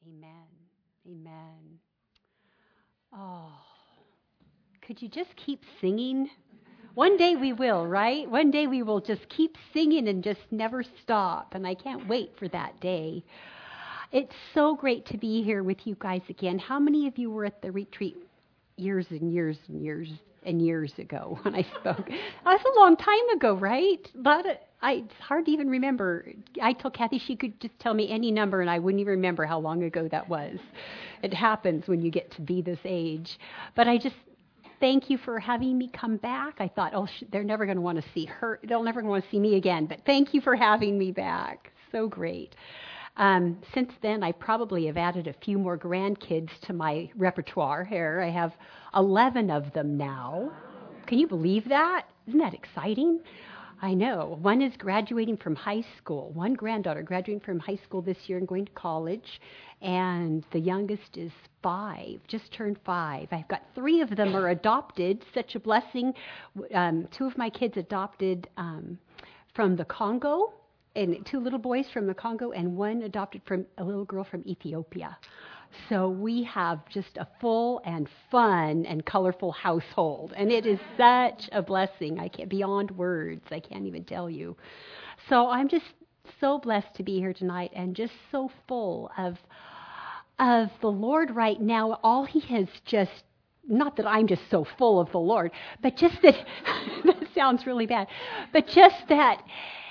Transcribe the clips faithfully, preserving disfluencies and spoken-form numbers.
Amen. Amen. Oh, could you just keep singing? One day we will, right? One day we will just keep singing and just never stop. And I can't wait for that day. It's so great to be here with you guys again. How many of you were at the retreat years and years and years and years ago when I spoke? That was a long time ago, right? But I, it's hard to even remember. I told Kathy she could just tell me any number and I wouldn't even remember how long ago that was. It happens when you get to be this age. But I just thank you for having me come back. I thought, oh, sh- they're never going to want to see her. They'll never want to see me again. But thank you for having me back. So great. Um, since then, I probably have added a few more grandkids to my repertoire here. I have eleven of them now. Can you believe that? Isn't that exciting? I know. One is graduating from high school. One granddaughter graduating from high school this year and going to college. And the youngest is five, just turned five. I've got three of them are adopted. Such a blessing. Um, two of my kids adopted um, from the Congo. And two little boys from the Congo and one adopted from a little girl from Ethiopia. So we have just a full and fun and colorful household. And it is such a blessing. I can't, beyond words. I can't even tell you. So I'm just so blessed to be here tonight and just so full of, of the Lord right now. All he has just, not that I'm just so full of the Lord, but just that, that sounds really bad, but just that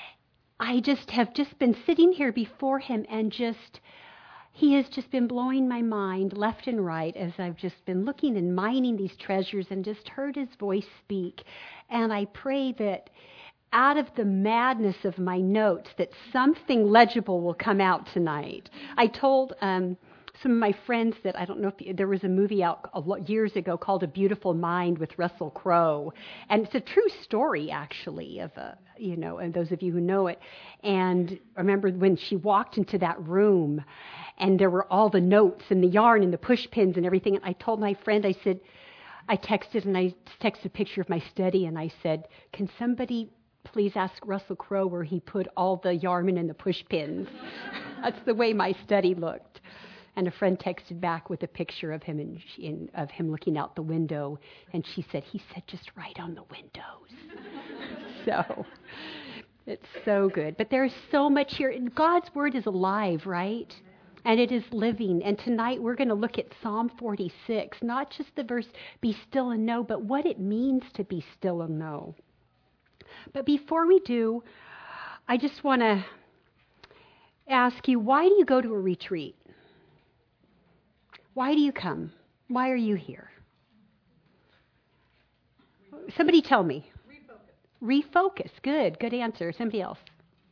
I just have just been sitting here before him and just, he has just been blowing my mind left and right as I've just been looking and mining these treasures and just heard his voice speak. And I pray that out of the madness of my notes that something legible will come out tonight. I told um, some of my friends that, I don't know if there was a movie out a lot, years ago called A Beautiful Mind with Russell Crowe. And it's a true story, actually, of a, you know, and those of you who know it. And I remember when she walked into that room and there were all the notes and the yarn and the push pins and everything. And I told my friend, I said, I texted and I texted a picture of my study and I said, can somebody please ask Russell Crowe where he put all the yarn and the push pins? That's the way my study looked. And a friend texted back with a picture of him in, in, of him looking out the window, and she said, he said just right on the windows. So it's so good. But there's so much here. God's word is alive, right? And it is living. And tonight we're going to look at Psalm forty-six, not just the verse, be still and know, but what it means to be still and know. But before we do, I just want to ask you, why do you go to a retreat? Why do you come? Why are you here? Somebody tell me. Refocus. Refocus. Good. Good answer. Somebody else.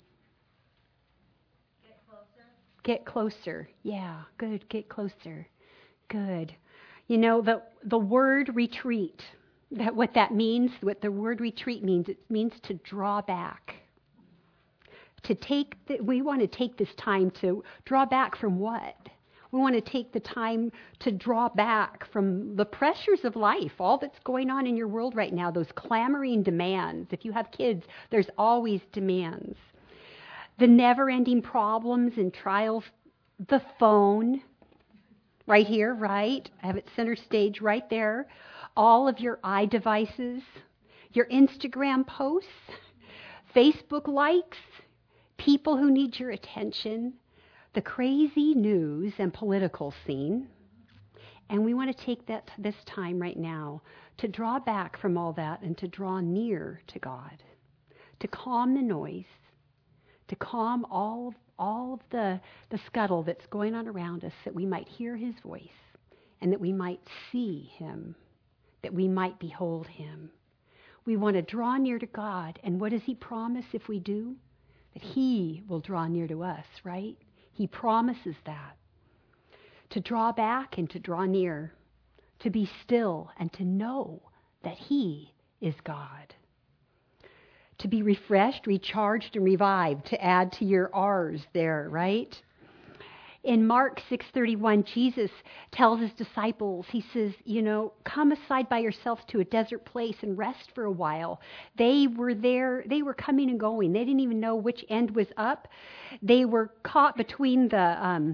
Get closer. Get closer. Yeah. Good. Get closer. Good. You know, the the word retreat, that what that means, what the word retreat means, it means to draw back. To take, the, we want to take this time to draw back from what? We want to take the time to draw back from the pressures of life, all that's going on in your world right now, those clamoring demands. If you have kids, there's always demands. The never-ending problems and trials, the phone, right here, right? I have it center stage right there. All of your iDevices, your Instagram posts, Facebook likes, people who need your attention, the crazy news and political scene. And we want to take that this time right now to draw back from all that and to draw near to God, to calm the noise, to calm all, all of the, the scuttle that's going on around us, that we might hear his voice and that we might see him, that we might behold him. We want to draw near to God. And what does he promise if we do? That he will draw near to us, right? He promises that. To draw back and to draw near. To be still and to know that he is God. To be refreshed, recharged, and revived. To add to your R's there, right? In Mark six thirty-one, Jesus tells his disciples, he says, you know, come aside by yourselves to a desert place and rest for a while. They were there, they were coming and going. They didn't even know which end was up. They were caught between the um,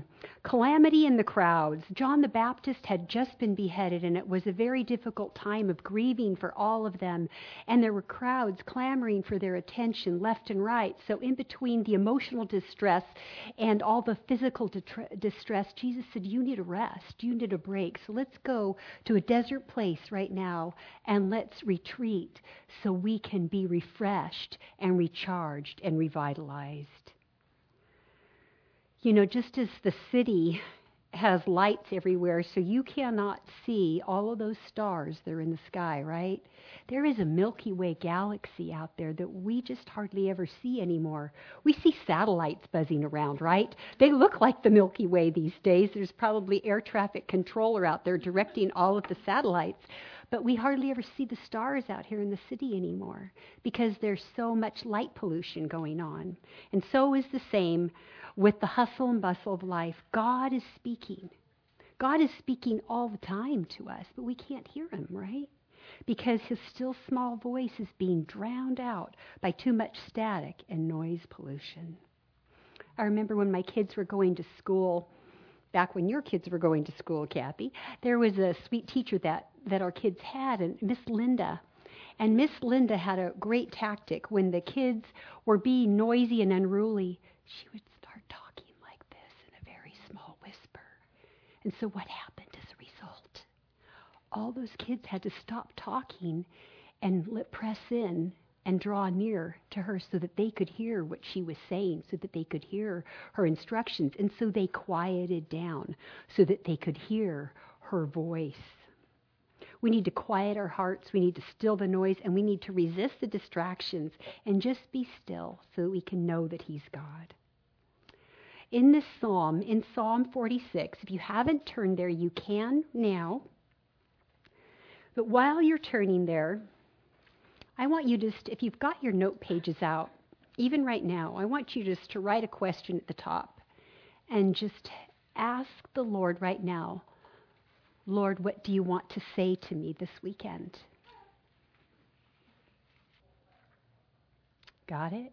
Calamity in the crowds. John the Baptist had just been beheaded, and it was a very difficult time of grieving for all of them. And there were crowds clamoring for their attention left and right. So in between the emotional distress and all the physical detr- distress, Jesus said, you need a rest. You need a break. So let's go to a desert place right now and let's retreat so we can be refreshed and recharged and revitalized. You know, just as the city has lights everywhere, so you cannot see all of those stars that are in the sky, right? There is a Milky Way galaxy out there that we just hardly ever see anymore. We see satellites buzzing around, right? They look like the Milky Way these days. There's probably air traffic controller out there directing all of the satellites. But we hardly ever see the stars out here in the city anymore because there's so much light pollution going on. And so is the same with the hustle and bustle of life. God is speaking. God is speaking all the time to us, but we can't hear him, right? Because his still small voice is being drowned out by too much static and noise pollution. I remember when my kids were going to school, back when your kids were going to school, Kathy, there was a sweet teacher that, that our kids had, and Miss Linda. And Miss Linda had a great tactic. When the kids were being noisy and unruly, she would start talking like this in a very small whisper. And so what happened as a result? All those kids had to stop talking and let, press in and draw near to her so that they could hear what she was saying, so that they could hear her instructions. And so they quieted down so that they could hear her voice. We need to quiet our hearts. We need to still the noise, and we need to resist the distractions and just be still so that we can know that he's God. In this psalm, in Psalm forty-six, if you haven't turned there, you can now. But while you're turning there, I want you just, if you've got your note pages out, even right now, I want you just to write a question at the top and just ask the Lord right now, Lord, what do you want to say to me this weekend? Got it?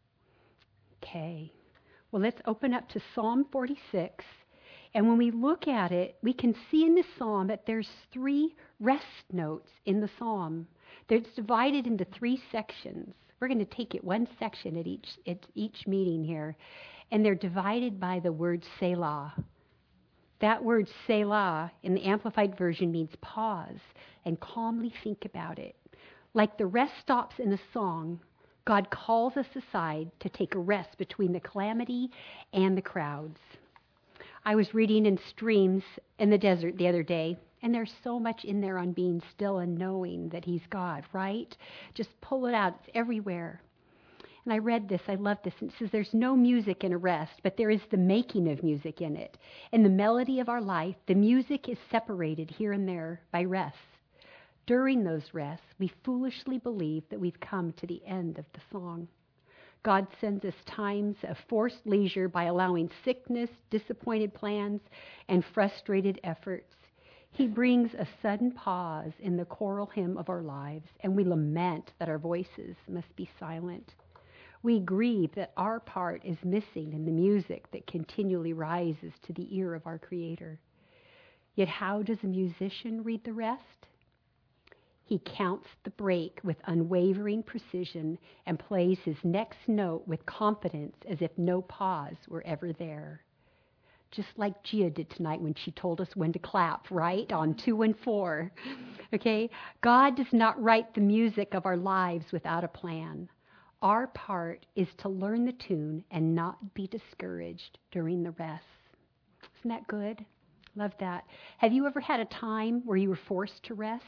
Okay. Well, let's open up to Psalm forty-six. And when we look at it, we can see in this psalm that there's three rest notes in the psalm. It's divided into three sections. We're going to take it one section at each at each meeting here. And they're divided by the word Selah. That word Selah in the Amplified Version means pause and calmly think about it. Like the rest stops in a song, God calls us aside to take a rest between the calamity and the crowds. I was reading in Streams in the Desert the other day, and there's so much in there on being still and knowing that he's God, right? Just pull it out. It's everywhere. And I read this, I love this, and it says there's no music in a rest, but there is the making of music in it. In the melody of our life, the music is separated here and there by rests. During those rests, we foolishly believe that we've come to the end of the song. God sends us times of forced leisure by allowing sickness, disappointed plans, and frustrated efforts. He brings a sudden pause in the choral hymn of our lives, and we lament that our voices must be silent. We grieve that our part is missing in the music that continually rises to the ear of our Creator. Yet how does a musician read the rest? He counts the break with unwavering precision and plays his next note with confidence as if no pause were ever there. Just like Gia did tonight when she told us when to clap, right? On two and four. Okay? God does not write the music of our lives without a plan. Our part is to learn the tune and not be discouraged during the rest. Isn't that good? Love that. Have you ever had a time where you were forced to rest?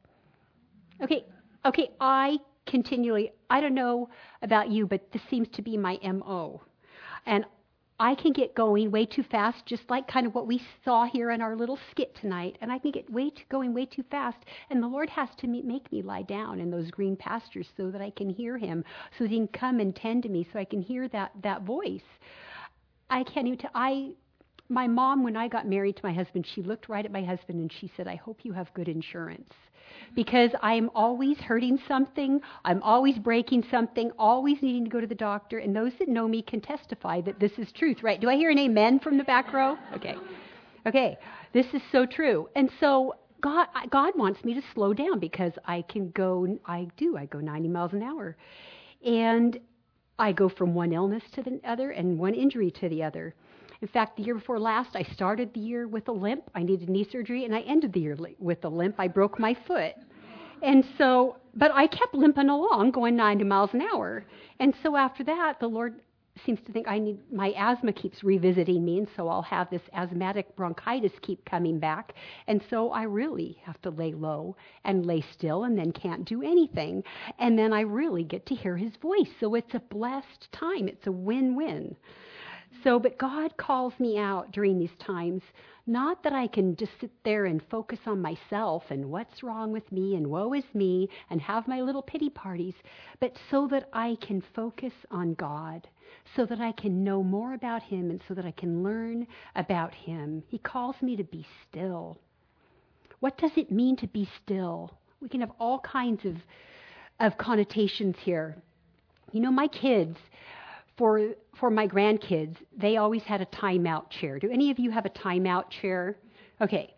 Okay, okay, I continually, I don't know about you, but this seems to be my M O. And I can get going way too fast, just like kind of what we saw here in our little skit tonight. And I can get way too, going way too fast. And the Lord has to make me lie down in those green pastures so that I can hear him, so that he can come and tend to me, so I can hear that, that voice. I can't even tell, I, my mom, when I got married to my husband, she looked right at my husband and she said, I hope you have good insurance. Because I'm always hurting something, I'm always breaking something, always needing to go to the doctor, and those that know me can testify that this is truth, right? Do I hear an amen from the back row? Okay. Okay, this is so true. And so God, God wants me to slow down because I can go, I do, I go ninety miles an hour. And I go from one illness to the other and one injury to the other. In fact, the year before last, I started the year with a limp. I needed knee surgery, and I ended the year with a limp. I broke my foot. And so, but I kept limping along, going ninety miles an hour. And so after that, the Lord seems to think I need, my asthma keeps revisiting me, and so I'll have this asthmatic bronchitis keep coming back. And so I really have to lay low and lay still and then can't do anything. And then I really get to hear his voice. So it's a blessed time. It's a win-win. So, but God calls me out during these times, not that I can just sit there and focus on myself and what's wrong with me and woe is me and have my little pity parties, but so that I can focus on God, so that I can know more about him and so that I can learn about him. He calls me to be still. What does it mean to be still? We can have all kinds of, of connotations here. You know, my kids, For for my grandkids, they always had a timeout chair. Do any of you have a timeout chair? Okay.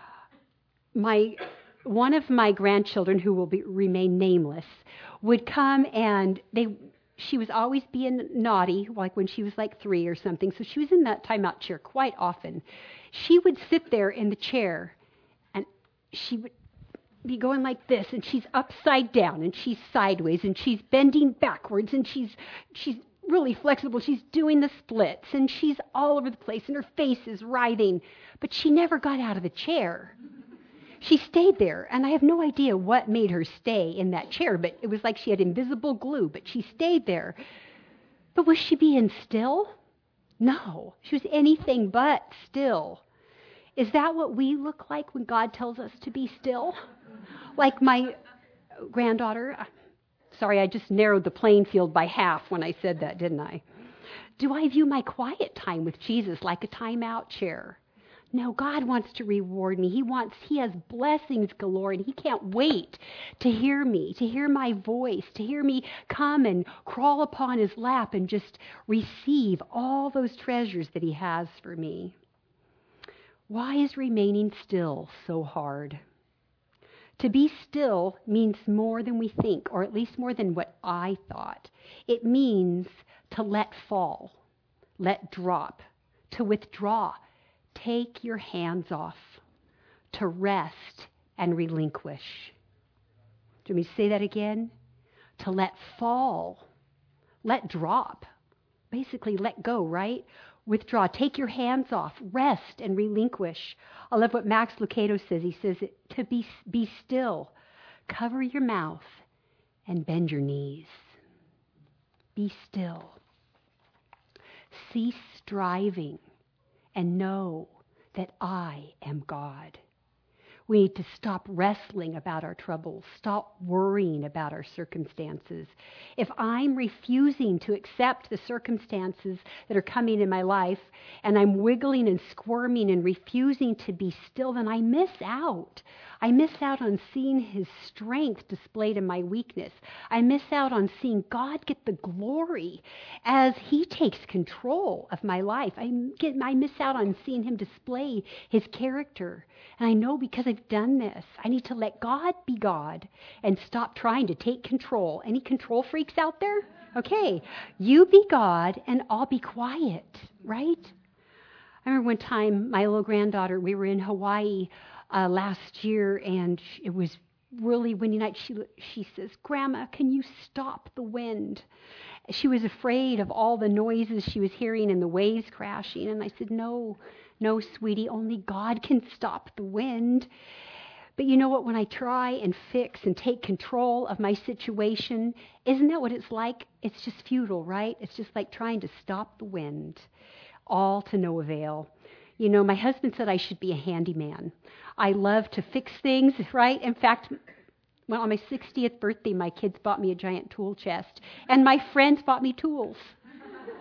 My one of my grandchildren, who will be, remain nameless, would come and they she was always being naughty, like when she was like three or something. So she was in that timeout chair quite often. She would sit there in the chair and she would be going like this, and she's upside down and she's sideways and she's bending backwards and she's she's really flexible. She's doing the splits and she's all over the place and her face is writhing, but she never got out of the chair. She stayed there, and I have no idea what made her stay in that chair, but it was like she had invisible glue, but she stayed there. But was she being still? No, she was anything but still. Is that what we look like when God tells us to be still? Like my granddaughter, sorry, I just narrowed the playing field by half when I said that, didn't I? Do I view my quiet time with Jesus like a timeout chair? No, God wants to reward me. He wants, he has blessings galore, and he can't wait to hear me, to hear my voice, to hear me come and crawl upon his lap and just receive all those treasures that he has for me. Why is remaining still so hard? To be still means more than we think, or at least more than what I thought. It means to let fall, let drop, to withdraw, take your hands off, to rest and relinquish. Do you want me to say that again? To let fall, let drop, basically let go, right? Withdraw, take your hands off, rest and relinquish. I love what Max Lucado says. He says to be, be still, cover your mouth and bend your knees. Be still. Cease striving and know that I am God. We need to stop wrestling about our troubles, stop worrying about our circumstances. If I'm refusing to accept the circumstances that are coming in my life, and I'm wiggling and squirming and refusing to be still, then I miss out. I miss out on seeing his strength displayed in my weakness. I miss out on seeing God get the glory as he takes control of my life. I, get, I miss out on seeing him display his character. And I know because I've done this, I need to let God be God and stop trying to take control. Any control freaks out there? Okay, you be God and I'll be quiet, right? I remember one time my little granddaughter, we were in Hawaii uh, last year, and it was really windy night. She, she says, "Grandma, can you stop the wind?" She was afraid of all the noises she was hearing and the waves crashing. And I said, no, no, sweetie, only God can stop the wind. But you know what? When I try and fix and take control of my situation, isn't that what it's like? It's just futile, right? It's just like trying to stop the wind, all to no avail. You know, my husband said I should be a handyman. I love to fix things, right? In fact, well, on my sixtieth birthday, my kids bought me a giant tool chest, and my friends bought me tools.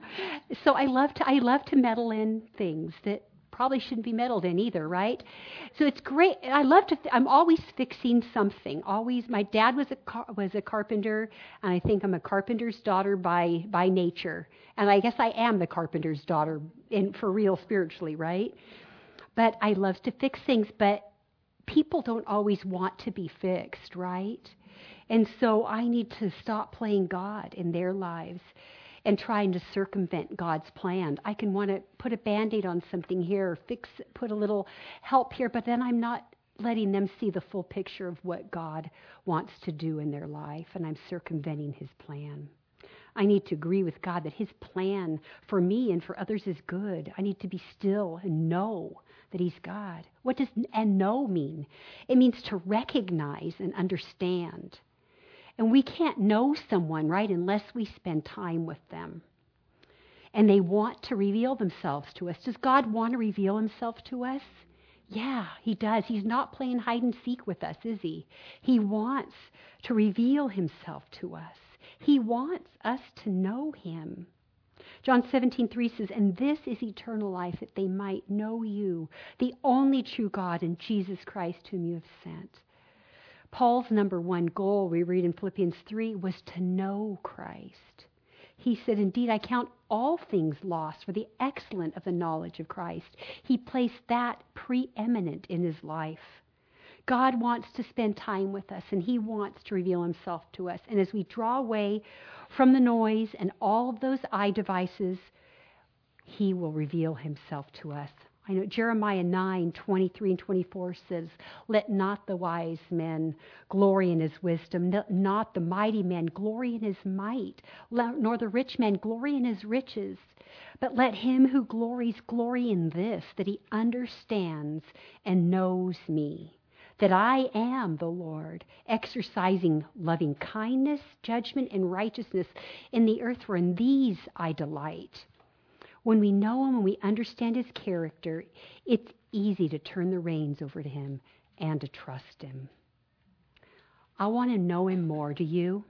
So I love to I love to meddle in things that probably shouldn't be meddled in either, right? So it's great. I love to. I'm always fixing something. Always. My dad was a car, was a carpenter, and I think I'm a carpenter's daughter by by nature. And I guess I am the carpenter's daughter in for real spiritually, right? But I love to fix things. But people don't always want to be fixed, right? And so I need to stop playing God in their lives and trying to circumvent God's plan. I can want to put a Band-Aid on something here, or fix, put a little help here, but then I'm not letting them see the full picture of what God wants to do in their life, and I'm circumventing his plan. I need to agree with God that his plan for me and for others is good. I need to be still and know that he's God. What does and know mean? It means to recognize and understand. And we can't know someone, right, unless we spend time with them. And they want to reveal themselves to us. Does God want to reveal himself to us? Yeah, he does. He's not playing hide and seek with us, is he? He wants to reveal himself to us. He wants us to know him. John seventeen three says, "And this is eternal life, that they might know you, the only true God, and Jesus Christ, whom you have sent." Paul's number one goal, we read in Philippians three, was to know Christ. He said, "Indeed, I count all things lost for the excellence of the knowledge of Christ." He placed that preeminent in his life. God wants to spend time with us, and he wants to reveal himself to us. And as we draw away from the noise and all of those eye devices, he will reveal himself to us. I know Jeremiah nine twenty-three and twenty-four says, "Let not the wise man glory in his wisdom, not the mighty man glory in his might, nor the rich man glory in his riches. But let him who glories glory in this, that he understands and knows me, that I am the Lord, exercising loving kindness, judgment, and righteousness in the earth, for in these I delight." When we know him and we understand his character, it's easy to turn the reins over to him and to trust him. I want to know him more. Do you?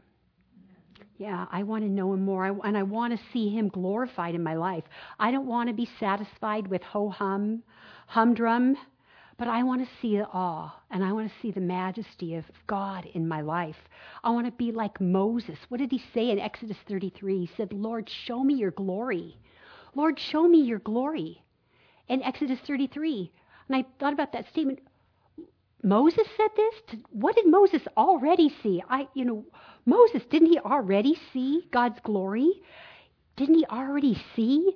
Yeah, I want to know him more, I, and I want to see him glorified in my life. I don't want to be satisfied with ho-hum, humdrum, but I want to see the awe, and I want to see the majesty of God in my life. I want to be like Moses. What did he say in Exodus thirty-three? He said, "Lord, show me your glory. Lord, show me your glory." In Exodus thirty-three. And I thought about that statement. Moses said this? What did Moses already see? I, you know, Moses, didn't he already see God's glory? Didn't he already see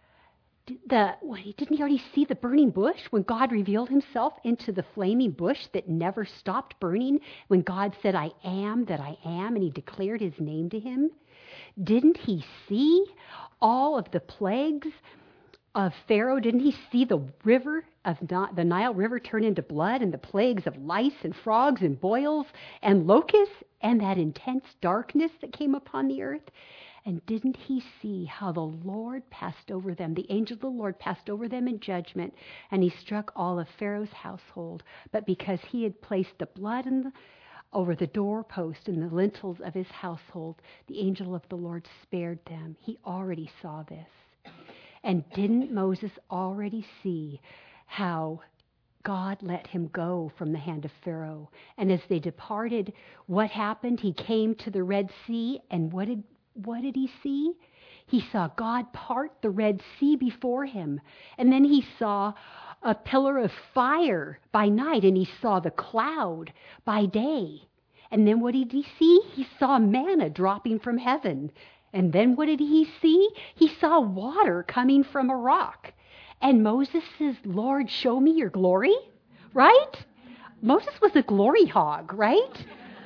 the, didn't he already see the burning bush when God revealed himself into the flaming bush that never stopped burning? When God said, "I am that I am," and he declared his name to him? Didn't he see all of the plagues of Pharaoh? Didn't he see the river of the Nile River turn into blood, and the plagues of lice and frogs and boils and locusts, and that intense darkness that came upon the earth? And didn't he see how the Lord passed over them? The angel of the Lord passed over them in judgment, and he struck all of Pharaoh's household. But because he had placed the blood in the over the doorpost and the lintels of his household, the angel of the Lord spared them. He already saw this. And didn't Moses already see how God let him go from the hand of Pharaoh? And as they departed, what happened? He came to the Red Sea, and what did what did he see? He saw God part the Red Sea before him. And then he saw a pillar of fire by night, and he saw the cloud by day. And then what did he see? He saw manna dropping from heaven. And then what did he see? He saw water coming from a rock. And Moses says, "Lord, show me your glory." Right? Moses was a glory hog, right?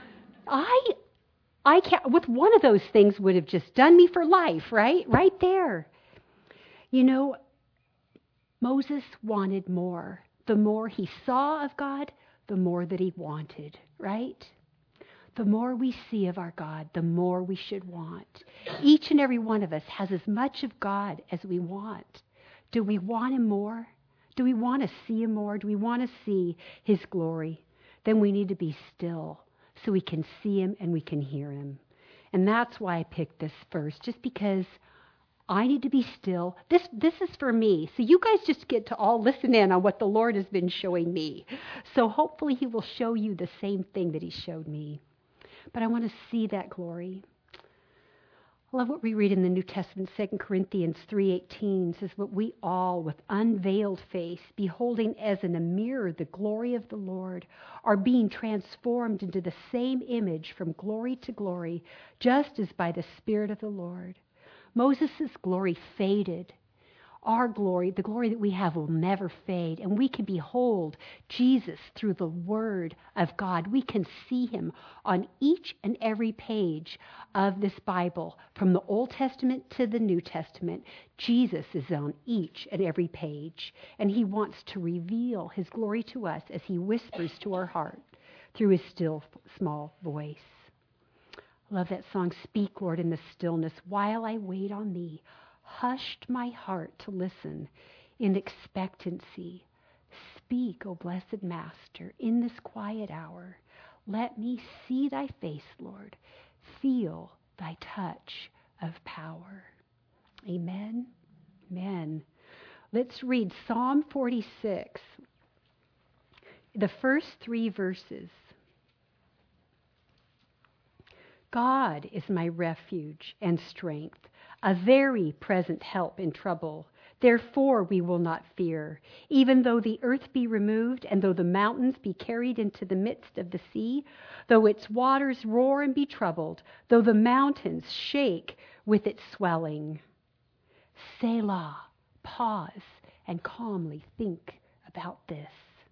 I I can't, with one of those things would have just done me for life, right? Right there. You know, Moses wanted more. The more he saw of God, the more that he wanted, right? The more we see of our God, the more we should want. Each and every one of us has as much of God as we want. Do we want him more? Do we want to see him more? Do we want to see his glory? Then we need to be still so we can see him and we can hear him. And that's why I picked this verse, just because I need to be still. This this is for me. So you guys just get to all listen in on what the Lord has been showing me. So hopefully he will show you the same thing that he showed me. But I want to see that glory. I love what we read in the New Testament. Second Corinthians three eighteen says, "But we all, with unveiled face, beholding as in a mirror the glory of the Lord, are being transformed into the same image from glory to glory, just as by the Spirit of the Lord." Moses' glory faded. Our glory, the glory that we have, will never fade. And we can behold Jesus through the Word of God. We can see him on each and every page of this Bible. From the Old Testament to the New Testament, Jesus is on each and every page. And he wants to reveal his glory to us as he whispers to our heart through his still small voice. I love that song, "Speak, Lord, in the stillness, while I wait on thee. Hushed my heart to listen in expectancy. Speak, O blessed Master, in this quiet hour. Let me see thy face, Lord. Feel thy touch of power." Amen. Amen. Let's read Psalm forty-six, the first three verses. God is my refuge and strength, a very present help in trouble. Therefore we will not fear, even though the earth be removed, and though the mountains be carried into the midst of the sea, though its waters roar and be troubled, though the mountains shake with its swelling. Selah, pause and calmly think about this.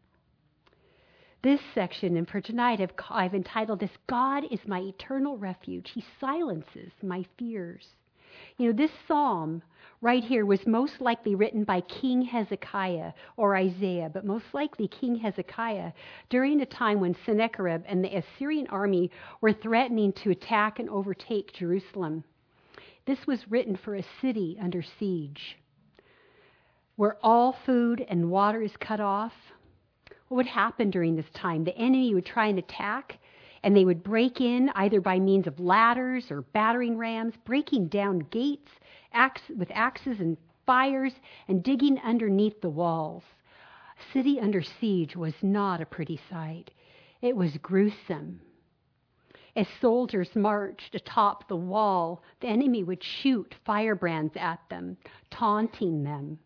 This section, and for tonight, I've, I've entitled this, "God is my eternal refuge. He silences my fears." You know, this psalm right here was most likely written by King Hezekiah or Isaiah, but most likely King Hezekiah during a time when Sennacherib and the Assyrian army were threatening to attack and overtake Jerusalem. This was written for a city under siege, where all food and water is cut off. What would happen during this time? The enemy would try and attack, and they would break in either by means of ladders or battering rams, breaking down gates axe, with axes and fires, and digging underneath the walls. A city under siege was not a pretty sight. It was gruesome. As soldiers marched atop the wall, the enemy would shoot firebrands at them, taunting them.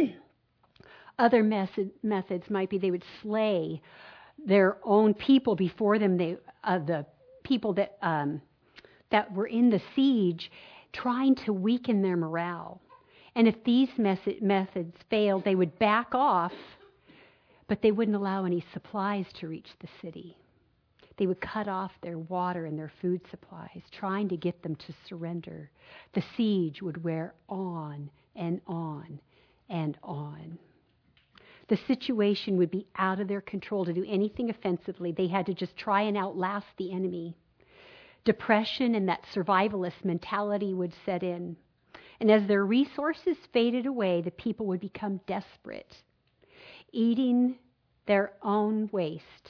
Other method, methods might be they would slay their own people before them, they, uh, the people that um, that were in the siege, trying to weaken their morale. And if these mes- methods failed, they would back off, but they wouldn't allow any supplies to reach the city. They would cut off their water and their food supplies, trying to get them to surrender. The siege would wear on and on and on. The situation would be out of their control to do anything offensively. They had to just try and outlast the enemy. Depression and that survivalist mentality would set in. And as their resources faded away, the people would become desperate, eating their own waste.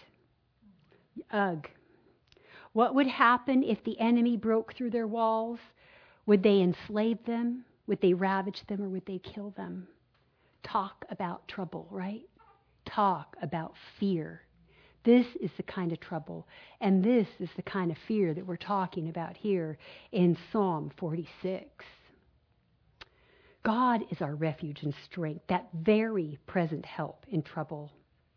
Ugh. What would happen if the enemy broke through their walls? Would they enslave them? Would they ravage them, or would they kill them? Talk about trouble, right? Talk about fear. This is the kind of trouble, and this is the kind of fear that we're talking about here in Psalm forty-six. God is our refuge and strength, that very present help in trouble.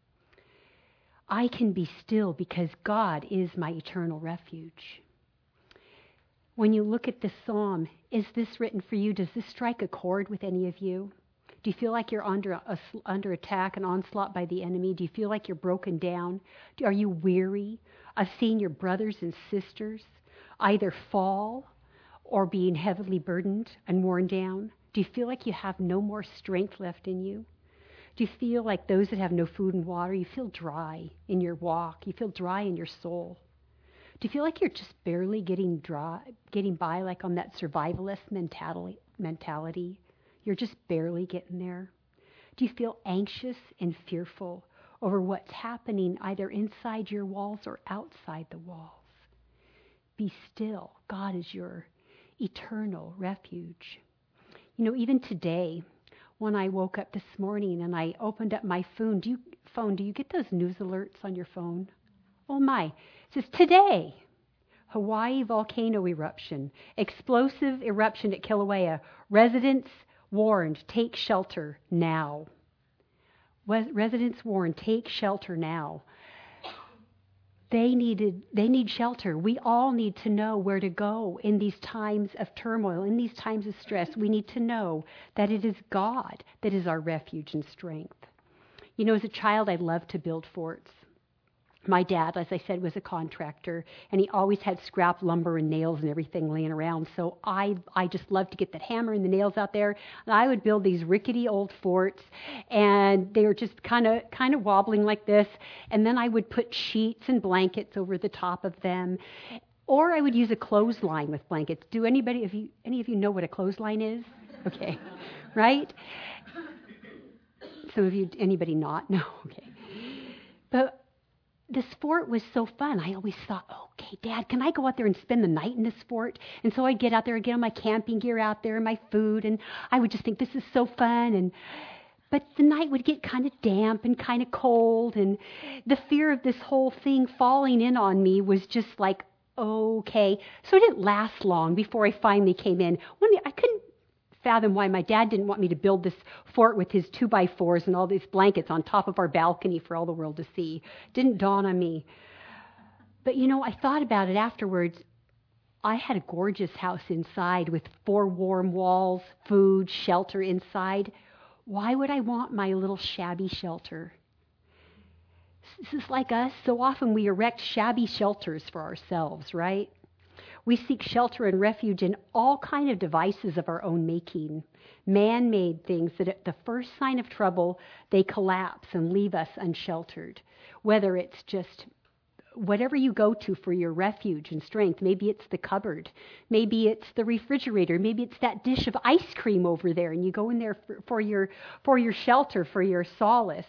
I can be still because God is my eternal refuge. When you look at this psalm, is this written for you? Does this strike a chord with any of you? Do you feel like you're under a, under attack and onslaught by the enemy? Do you feel like you're broken down? Do, are you weary of seeing your brothers and sisters either fall or being heavily burdened and worn down? Do you feel like you have no more strength left in you? Do you feel like those that have no food and water, you feel dry in your walk? You feel dry in your soul? Do you feel like you're just barely getting dry, getting by, like on that survivalist mentality? mentality? You're just barely getting there? Do you feel anxious and fearful over what's happening either inside your walls or outside the walls? Be still. God is your eternal refuge. You know, even today, when I woke up this morning and I opened up my phone, do you, phone, do you get those news alerts on your phone? Oh my, it says today, Hawaii volcano eruption, explosive eruption at Kilauea, residents warned, take shelter now. Residents warned, take shelter now. They needed, they need shelter. We all need to know where to go in these times of turmoil, in these times of stress. We need to know that it is God that is our refuge and strength. You know, as a child, I loved to build forts. My dad, as I said, was a contractor, and he always had scrap lumber and nails and everything laying around. So I I just loved to get that hammer and the nails out there, and I would build these rickety old forts, and they were just kind of kind of wobbling like this. And then I would put sheets and blankets over the top of them, or I would use a clothesline with blankets. Do anybody, if you any of you know what a clothesline is? Okay, right? Some of you, anybody not? No, okay, but. This fort was so fun. I always thought, okay, Dad, can I go out there and spend the night in this fort? And so I'd get out there and get all my camping gear out there and my food, and I would just think this is so fun. And but the night would get kind of damp and kind of cold, and the fear of this whole thing falling in on me was just like, okay. So it didn't last long before I finally came in. One day I couldn't fathom why my dad didn't want me to build this fort with his two by fours and all these blankets on top of our balcony for all the world to see. Didn't dawn on me. But you know, I thought about it afterwards. I had a gorgeous house inside with four warm walls, food, shelter inside. Why would I want my little shabby shelter? This is like us. So often we erect shabby shelters for ourselves, right? We seek shelter and refuge in all kind of devices of our own making, man-made things that at the first sign of trouble, they collapse and leave us unsheltered. Whether it's just whatever you go to for your refuge and strength, maybe it's the cupboard, maybe it's the refrigerator, maybe it's that dish of ice cream over there, and you go in there for, for your for your shelter, for your solace.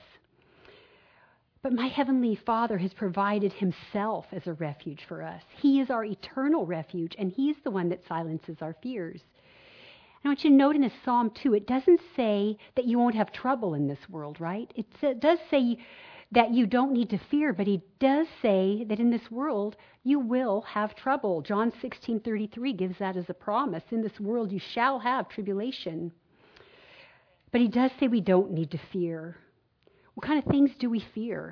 But my Heavenly Father has provided Himself as a refuge for us. He is our eternal refuge, and He's the one that silences our fears. And I want you to note in this Psalm too, it doesn't say that you won't have trouble in this world, right? It, it does say that you don't need to fear, but He does say that in this world you will have trouble. John sixteen thirty-three gives that as a promise. In this world you shall have tribulation. But He does say we don't need to fear. What kind of things do we fear?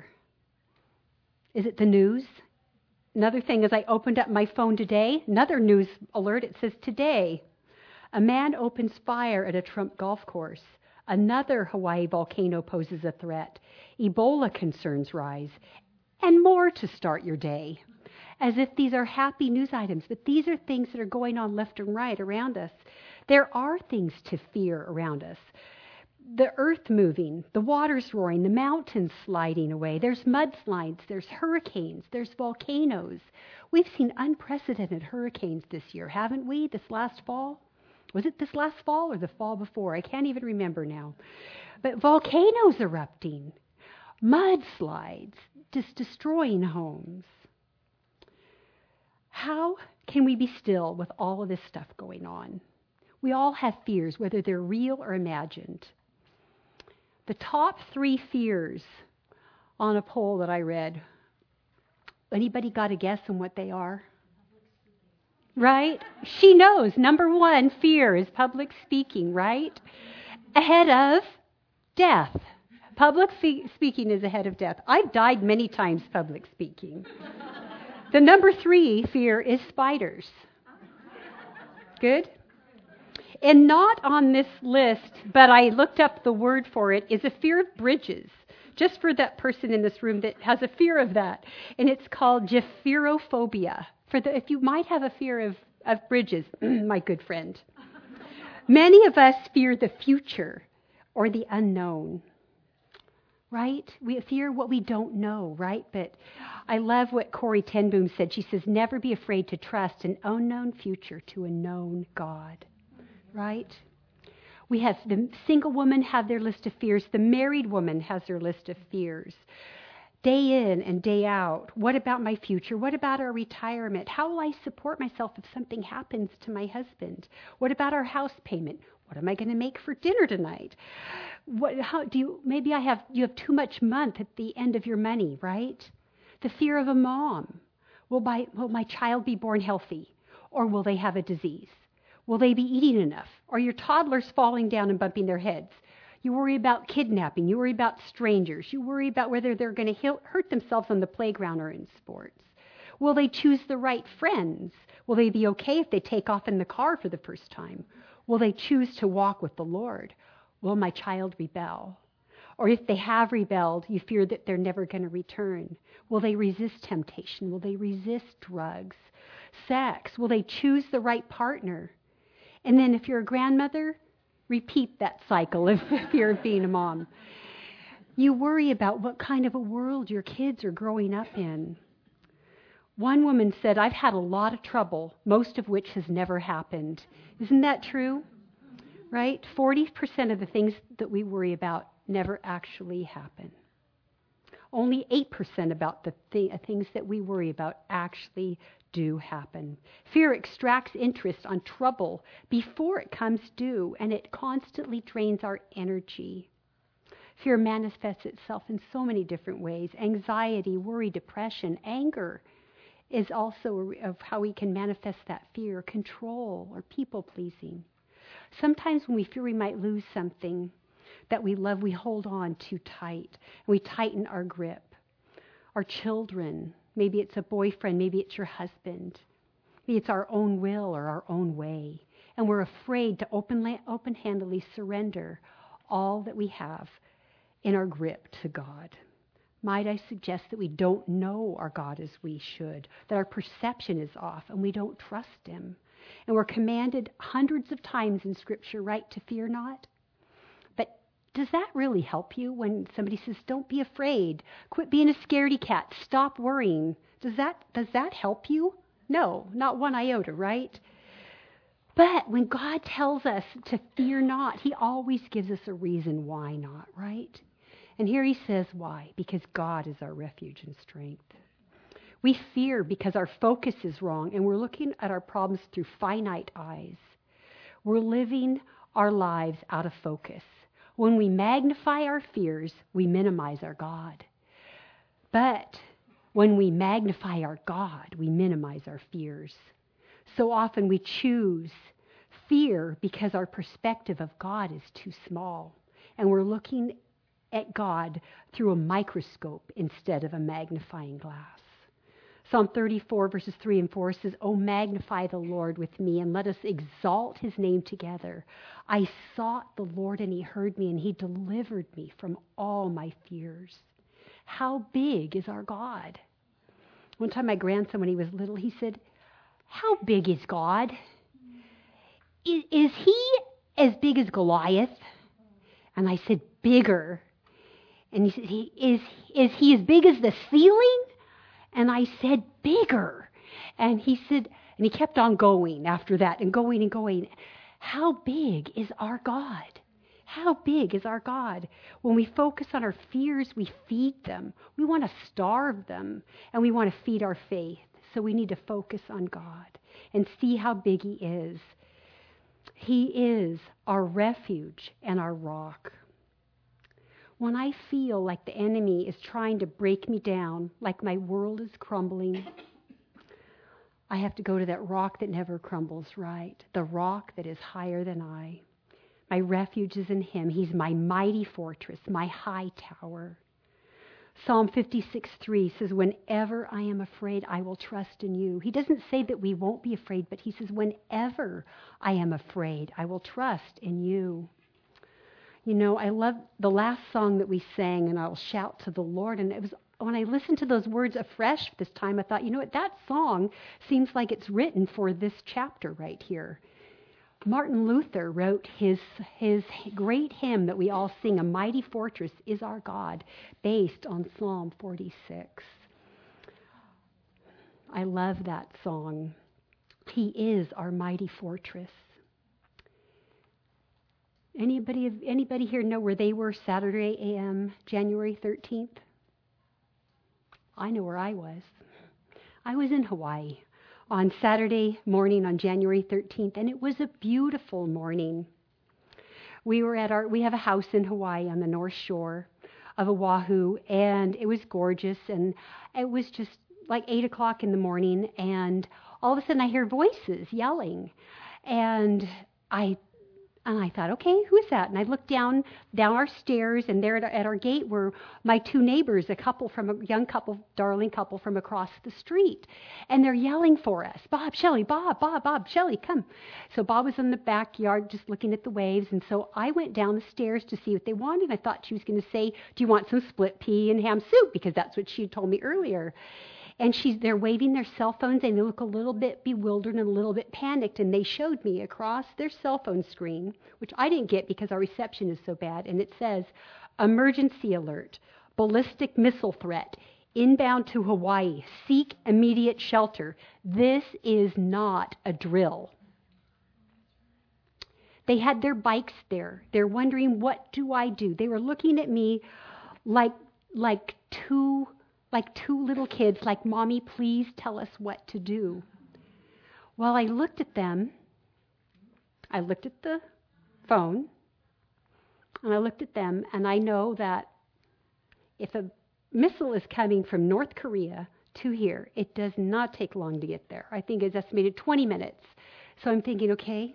Is it the news? Another thing, as I opened up my phone today, another news alert, it says today, a man opens fire at a Trump golf course. Another Hawaii volcano poses a threat. Ebola concerns rise. And more to start your day. As if these are happy news items, but these are things that are going on left and right around us. There are things to fear around us. The earth moving, the waters roaring, the mountains sliding away. There's mudslides, there's hurricanes, there's volcanoes. We've seen unprecedented hurricanes this year, haven't we, this last fall? Was it this last fall or the fall before? I can't even remember now. But volcanoes erupting, mudslides, just destroying homes. How can we be still with all of this stuff going on? We all have fears, whether they're real or imagined. The top three fears on a poll that I read. Anybody got a guess on what they are? Right? She knows. Number one fear is public speaking, right? Ahead of death. Public fe- speaking is ahead of death. I've died many times public speaking. The number three fear is spiders. Good? And not on this list, but I looked up the word for it, is a fear of bridges. Just for that person in this room that has a fear of that. And it's called gephyrophobia. For the, if you might have a fear of, of bridges, my good friend. Many of us fear the future or the unknown. Right? We fear what we don't know, right? But I love what Corrie ten Boom said. She says, never be afraid to trust an unknown future to a known God. Right? We have the single woman have their list of fears. The married woman has their list of fears. Day in and day out. What about my future? What about our retirement? How will I support myself if something happens to my husband? What about our house payment? What am I going to make for dinner tonight? What, how do you, maybe I have, you have too much month at the end of your money, right? The fear of a mom. Will my, will my child be born healthy? Or will they have a disease? Will they be eating enough? Or your toddlers falling down and bumping their heads? You worry about kidnapping. You worry about strangers. You worry about whether they're going to hurt themselves on the playground or in sports. Will they choose the right friends? Will they be okay if they take off in the car for the first time? Will they choose to walk with the Lord? Will my child rebel? Or if they have rebelled, you fear that they're never going to return. Will they resist temptation? Will they resist drugs? Sex? Will they choose the right partner? And then if you're a grandmother, repeat that cycle of fear of being a mom. You worry about what kind of a world your kids are growing up in. One woman said, I've had a lot of trouble, most of which has never happened. Isn't that true? Right? forty percent of the things that we worry about never actually happen. Only eight percent about the th- things that we worry about actually do happen. Fear extracts interest on trouble before it comes due, and it constantly drains our energy. Fear manifests itself in so many different ways. Anxiety, worry, depression, anger is also of how we can manifest that fear. Control or people-pleasing. Sometimes when we fear we might lose something that we love, we hold on too tight. We tighten our grip. Our children, maybe it's a boyfriend, maybe it's your husband. Maybe it's our own will or our own way. And we're afraid to open, open-handedly surrender all that we have in our grip to God. Might I suggest that we don't know our God as we should, that our perception is off and we don't trust him. And we're commanded hundreds of times in Scripture, right, to fear not? But does that really help you when somebody says, don't be afraid, quit being a scaredy cat, stop worrying? Does that, does that help you? No, not one iota, right? But when God tells us to fear not, he always gives us a reason why not, right? And here he says why? Because God is our refuge and strength. We fear because our focus is wrong and we're looking at our problems through finite eyes. We're living our lives out of focus. When we magnify our fears, we minimize our God. But when we magnify our God, we minimize our fears. So often we choose fear because our perspective of God is too small. And we're looking at God through a microscope instead of a magnifying glass. Psalm thirty-four verses three and four says, "Oh, magnify the Lord with me and let us exalt his name together. I sought the Lord and he heard me and he delivered me from all my fears." How big is our God? One time my grandson, when he was little, he said, "How big is God? Is, is he as big as Goliath?" And I said, "Bigger." And he said, he, is, is he as big as the ceiling? And I said, "Bigger." And he said, and he kept on going after that and going and going. How big is our God? How big is our God? When we focus on our fears, we feed them. We want to starve them, and we want to feed our faith. So we need to focus on God and see how big he is. He is our refuge and our rock. When I feel like the enemy is trying to break me down, like my world is crumbling, I have to go to that rock that never crumbles, right? The rock that is higher than I. My refuge is in him. He's my mighty fortress, my high tower. Psalm fifty-six three says, "Whenever I am afraid, I will trust in you." He doesn't say that we won't be afraid, but he says, "Whenever I am afraid, I will trust in you." You know, I love the last song that we sang, and I'll shout to the Lord. And it was when I listened to those words afresh this time, I thought, you know what, that song seems like it's written for this chapter right here. Martin Luther wrote his his great hymn that we all sing, "A Mighty Fortress is Our God," based on Psalm forty-six. I love that song. He is our mighty fortress. Anybody anybody here know where they were Saturday a m, January thirteenth? I know where I was. I was in Hawaii on Saturday morning on January thirteenth, and it was a beautiful morning. We were at our, we have a house in Hawaii on the North Shore of Oahu, and it was gorgeous, and it was just like eight o'clock in the morning, and all of a sudden I hear voices yelling, and I And I thought, okay, who's that? And I looked down down our stairs, and there at our, at our gate were my two neighbors, a couple from a young couple, darling couple from across the street. And they're yelling for us, Bob, Shelley, Bob, Bob, Bob, Shelley, come. So Bob was in the backyard just looking at the waves. And so I went down the stairs to see what they wanted. I thought she was going to say, do you want some split pea and ham soup? Because that's what she had told me earlier. And she's they're waving their cell phones, and they look a little bit bewildered and a little bit panicked. And they showed me across their cell phone screen, which I didn't get because our reception is so bad. And it says, emergency alert, ballistic missile threat, inbound to Hawaii, seek immediate shelter. This is not a drill. They had their bikes there. They're wondering, what do I do? They were looking at me like like two like two little kids, like, Mommy, please tell us what to do. Well, I looked at them. I looked at the phone, and I looked at them, and I know that if a missile is coming from North Korea to here, it does not take long to get there. I think it's estimated twenty minutes. So I'm thinking, okay,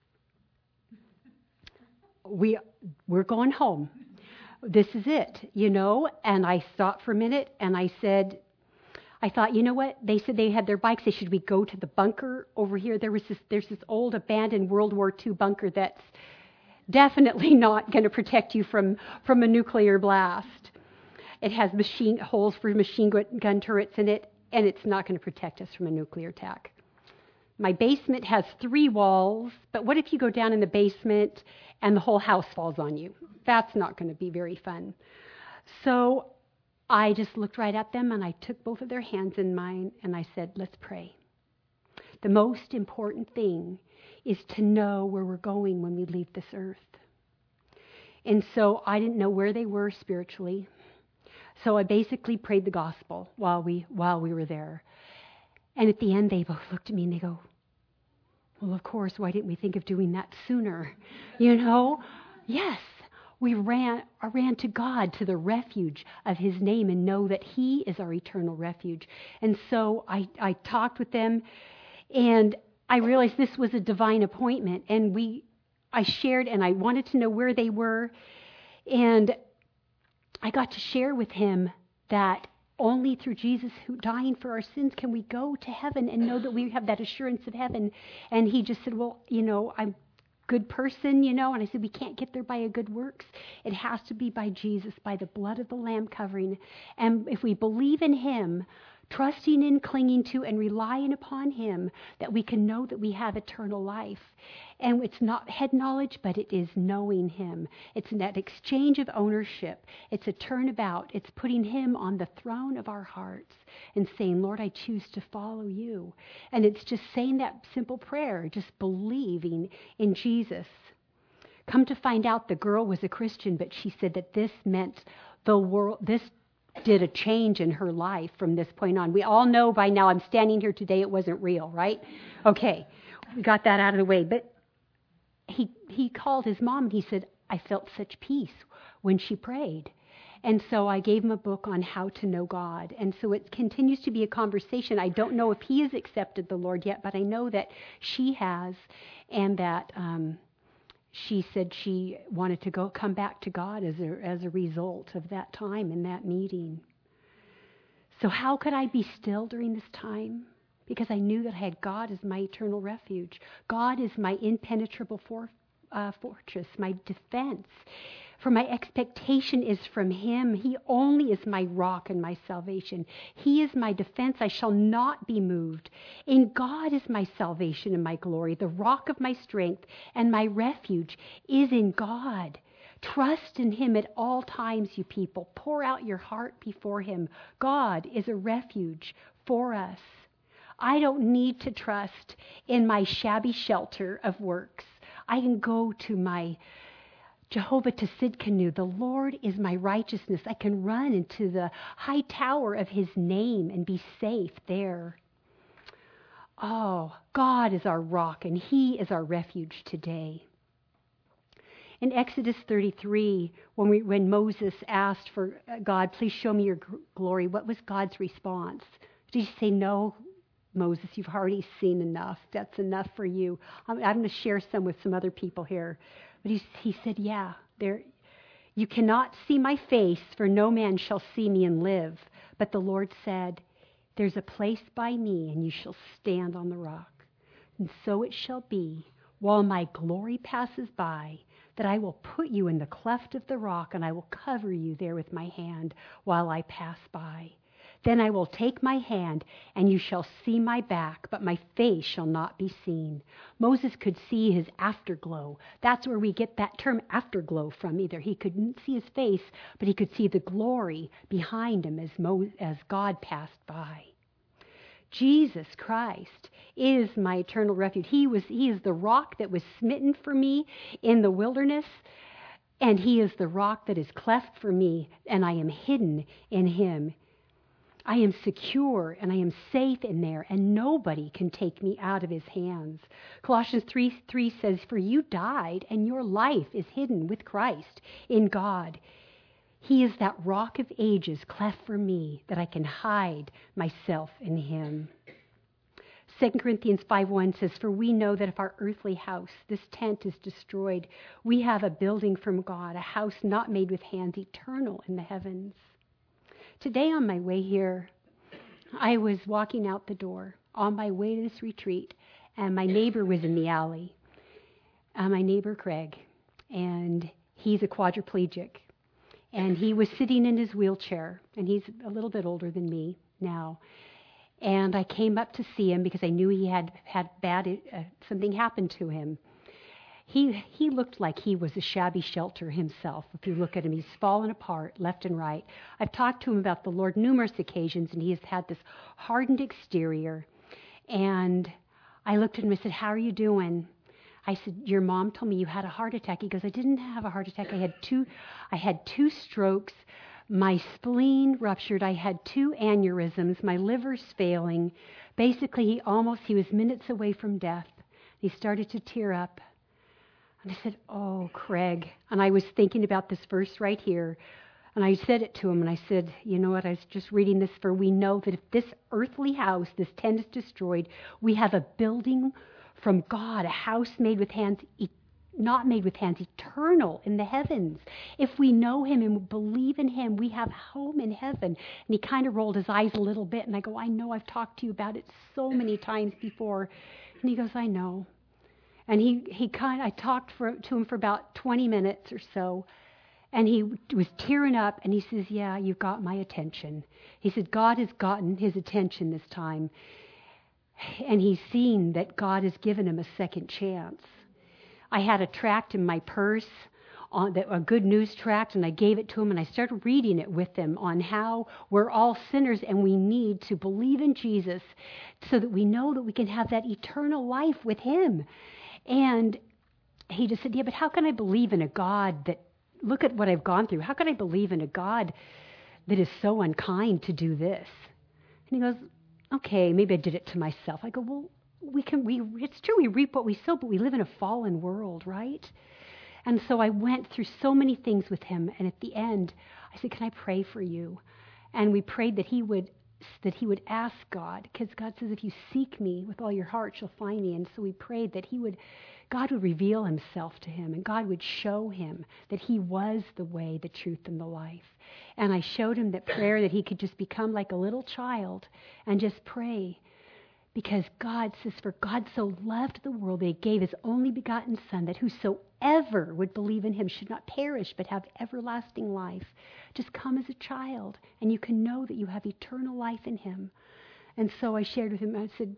we, we're going home. This is it, you know, and I thought for a minute, and I said, I thought, you know what? They said they had their bikes. They should we go to the bunker over here? There was this, there's this old abandoned World War Two bunker that's definitely not going to protect you from, from a nuclear blast. It has machine holes for machine gun turrets in it, and it's not going to protect us from a nuclear attack. My basement has three walls, but what if you go down in the basement and the whole house falls on you? That's not going to be very fun. So I just looked right at them, and I took both of their hands in mine, and I said, let's pray. The most important thing is to know where we're going when we leave this earth. And so I didn't know where they were spiritually. So I basically prayed the gospel while we while we were there. And at the end, they both looked at me and they go, well, of course, why didn't we think of doing that sooner? You know? Yes, we ran, ran to God, to the refuge of his name, and know that he is our eternal refuge. And so I, I talked with them, and I realized this was a divine appointment. And we, I shared, and I wanted to know where they were. And I got to share with him that only through Jesus who dying for our sins can we go to heaven and know that we have that assurance of heaven. And he just said, well, you know, I'm a good person, you know. And I said, we can't get there by a good works. It has to be by Jesus, by the blood of the Lamb covering. And if we believe in him, trusting in, clinging to, and relying upon him, that we can know that we have eternal life. And it's not head knowledge, but it is knowing him. It's that exchange of ownership. It's a turnabout. It's putting him on the throne of our hearts and saying, Lord, I choose to follow you. And it's just saying that simple prayer, just believing in Jesus. Come to find out, the girl was a Christian, but she said that this meant the world, this did a change in her life from this point on. We all know by now, I'm standing here today, it wasn't real, right? Okay, we got that out of the way. But he he called his mom and he said, I felt such peace when she prayed. And so I gave him a book on how to know God. And so it continues to be a conversation. I don't know if he has accepted the Lord yet, but I know that she has, and that um, she said she wanted to go come back to God as a, as a result of that time in that meeting. So how could I be still during this time? Because I knew that I had God as my eternal refuge. God is my impenetrable for, uh, fortress, my defense. For my expectation is from him. He only is my rock and my salvation. He is my defense. I shall not be moved. In God is my salvation and my glory. The rock of my strength and my refuge is in God. Trust in him at all times, you people. Pour out your heart before him. God is a refuge for us. I don't need to trust in my shabby shelter of works. I can go to my Jehovah Tsidkenu. The Lord is my righteousness. I can run into the high tower of his name and be safe there. Oh, God is our rock and he is our refuge today. In Exodus thirty-three, when we, when Moses asked for God, please show me your g- glory, what was God's response? Did he say, no, Moses, you've already seen enough. That's enough for you. I'm, I'm going to share some with some other people here. But he, he said, yeah, there, you cannot see my face, for no man shall see me and live. But the Lord said, there's a place by me, and you shall stand on the rock. And so it shall be, while my glory passes by, that I will put you in the cleft of the rock, and I will cover you there with my hand while I pass by. Then I will take my hand, and you shall see my back, but my face shall not be seen. Moses could see his afterglow. That's where we get that term afterglow from. Either he couldn't see his face, but he could see the glory behind him as, Mo- as God passed by. Jesus Christ is my eternal refuge. He was, he is the rock that was smitten for me in the wilderness, and he is the rock that is cleft for me, and I am hidden in him. I am secure and I am safe in there, and nobody can take me out of his hands. Colossians three three says, for you died and your life is hidden with Christ in God. He is that rock of ages cleft for me, that I can hide myself in him. Second Corinthians five one says, for we know that if our earthly house, this tent, is destroyed, we have a building from God, a house not made with hands, eternal in the heavens. Today on my way here, I was walking out the door on my way to this retreat, and my neighbor was in the alley, uh, my neighbor Craig, and he's a quadriplegic. And he was sitting in his wheelchair, and he's a little bit older than me now. And I came up to see him because I knew he had had bad, uh, something happened to him. He he looked like he was a shabby shelter himself. If you look at him, he's fallen apart left and right. I've talked to him about the Lord numerous occasions, and he has had this hardened exterior. And I looked at him and said, how are you doing? I said, your mom told me you had a heart attack. He goes, I didn't have a heart attack. I had two, I had two strokes. My spleen ruptured. I had two aneurysms. My liver's failing. Basically, he almost, he was minutes away from death. He started to tear up. And I said, oh, Craig. And I was thinking about this verse right here. And I said it to him, and I said, you know what, I was just reading this, for we know that if this earthly house, this tent, is destroyed, we have a building from God, a house made with hands, not made with hands, eternal in the heavens. If we know him and believe in him, we have home in heaven. And he kind of rolled his eyes a little bit, and I go, I know, I've talked to you about it so many times before. And he goes, I know. And he, he kind of, I talked for, to him for about twenty minutes or so, and he was tearing up, and he says, yeah, you've got my attention. He said, God has gotten his attention this time, and he's seen that God has given him a second chance. I had a tract in my purse, on the, a good news tract, and I gave it to him, and I started reading it with him on how we're all sinners and we need to believe in Jesus so that we know that we can have that eternal life with him. And he just said, yeah, but how can I believe in a God that, look at what I've gone through. How can I believe in a God that is so unkind to do this? And he goes, okay, maybe I did it to myself. I go, well, we can, we, it's true, we reap what we sow, but we live in a fallen world, right? And so I went through so many things with him, and at the end, I said, can I pray for you? And we prayed that he would that he would ask God, because God says, if you seek me with all your heart, you'll find me. And so we prayed that he would, God would reveal himself to him, and God would show him that he was the way, the truth, and the life. And I showed him that prayer, that he could just become like a little child and just pray. Because God says, for God so loved the world that he gave his only begotten Son, that whosoever would believe in him should not perish but have everlasting life. Just come as a child, and you can know that you have eternal life in him. And so I shared with him, I said,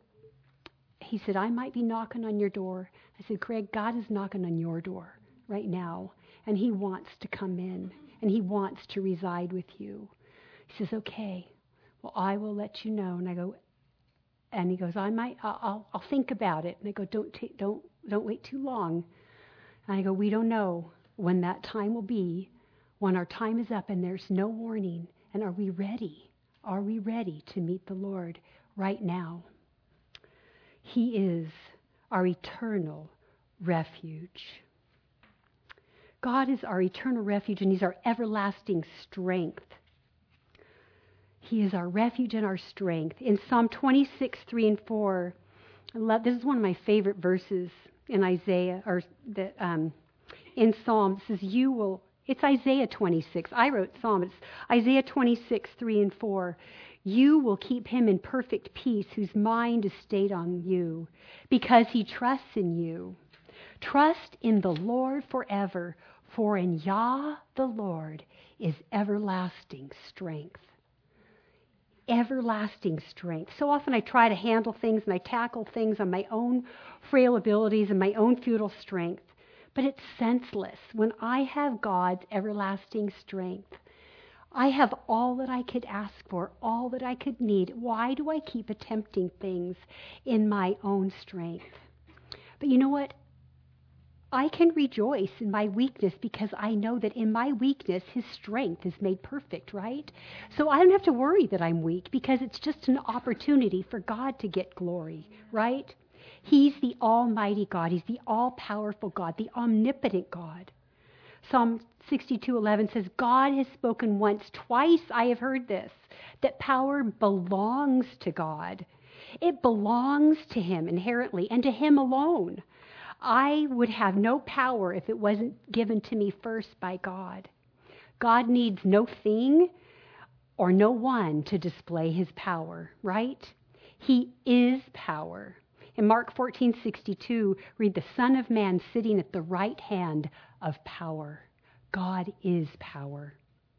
he said, I might be knocking on your door. I said, Craig, God is knocking on your door right now, and he wants to come in, and he wants to reside with you. He says, okay, well, I will let you know. And I go, and he goes, I might, I'll, I'll think about it. And I go, don't, t- don't, don't wait too long. And I go, we don't know when that time will be, when our time is up and there's no warning. And are we ready? Are we ready to meet the Lord right now? He is our eternal refuge. God is our eternal refuge, and He's our everlasting strength. He is our refuge and our strength. In Psalm twenty-six, three and four, I love, this is one of my favorite verses in Isaiah, or the, um, in Psalm. It says, you will, it's Isaiah twenty-six. I wrote Psalm. It's Isaiah twenty-six, three and four. You will keep him in perfect peace whose mind is stayed on you because he trusts in you. Trust in the Lord forever, for in Yah the Lord is everlasting strength. Everlasting strength. So often I try to handle things and I tackle things on my own frail abilities and my own futile strength. But it's senseless when I have God's everlasting strength. I have all that I could ask for, all that I could need. Why do I keep attempting things in my own strength? But you know what? I can rejoice in my weakness because I know that in my weakness, His strength is made perfect, right? So I don't have to worry that I'm weak because it's just an opportunity for God to get glory, right? He's the almighty God. He's the all-powerful God, the omnipotent God. Psalm sixty-two eleven says, God has spoken once, twice I have heard this, that power belongs to God. It belongs to Him inherently and to Him alone. I would have no power if it wasn't given to me first by God. God needs no thing or no one to display His power, right? He is power. In Mark fourteen sixty-two, read, the Son of Man sitting at the right hand of power. God is power.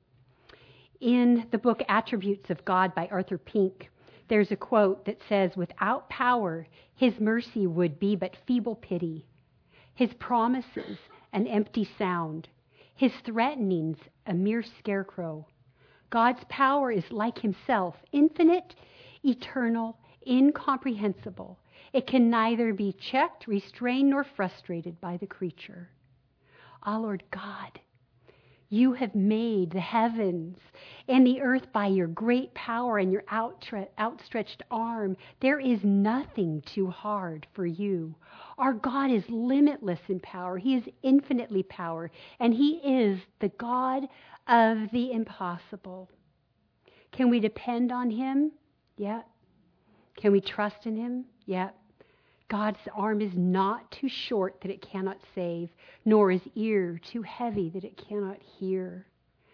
In the book Attributes of God by Arthur Pink, there's a quote that says, without power, His mercy would be but feeble pity. His promises, an empty sound. His threatenings, a mere scarecrow. God's power is like Himself, infinite, eternal, incomprehensible. It can neither be checked, restrained, nor frustrated by the creature. Ah, Lord God, You have made the heavens and the earth by Your great power and Your outre- outstretched arm. There is nothing too hard for You. Our God is limitless in power. He is infinitely power, and He is the God of the impossible. Can we depend on Him? Yeah. Can we trust in Him? Yeah. God's arm is not too short that it cannot save, nor His ear too heavy that it cannot hear.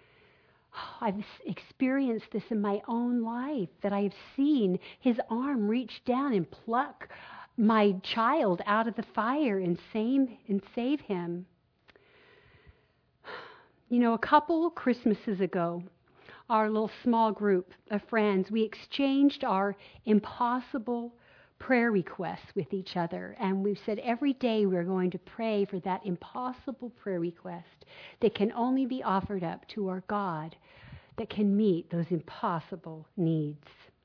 I've experienced this in my own life, that I have seen His arm reach down and pluck my child out of the fire and save, and save him. You know, a couple Christmases ago, our little small group of friends, we exchanged our impossible prayer requests with each other. And we've said every day we're going to pray for that impossible prayer request that can only be offered up to our God that can meet those impossible needs.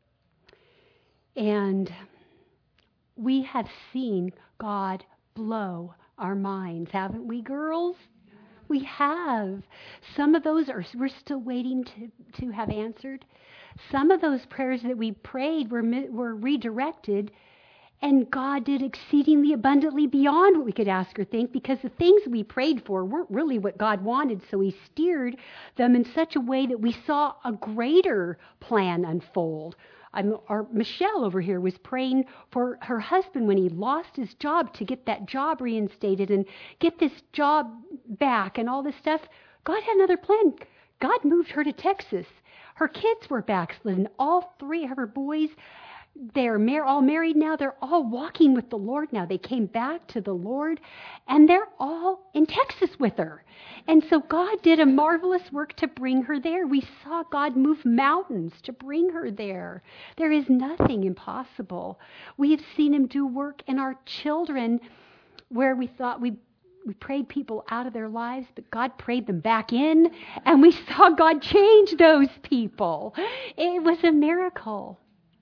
And we have seen God blow our minds, haven't we, girls? We have. Some of those are we're still waiting to, to have answered. Some of those prayers that we prayed were were redirected, and God did exceedingly abundantly beyond what we could ask or think, because the things we prayed for weren't really what God wanted, so He steered them in such a way that we saw a greater plan unfold. I'm, our Michelle over here was praying for her husband when he lost his job to get that job reinstated and get this job back and all this stuff. God had another plan. God moved her to Texas. Her kids were backslidden. All three of her boys, they're mar- all married now. They're all walking with the Lord now. They came back to the Lord, and they're all in Texas with her. And so God did a marvelous work to bring her there. We saw God move mountains to bring her there. There is nothing impossible. We have seen Him do work in our children where we thought we we prayed people out of their lives, but God prayed them back in, and we saw God change those people. It was a miracle.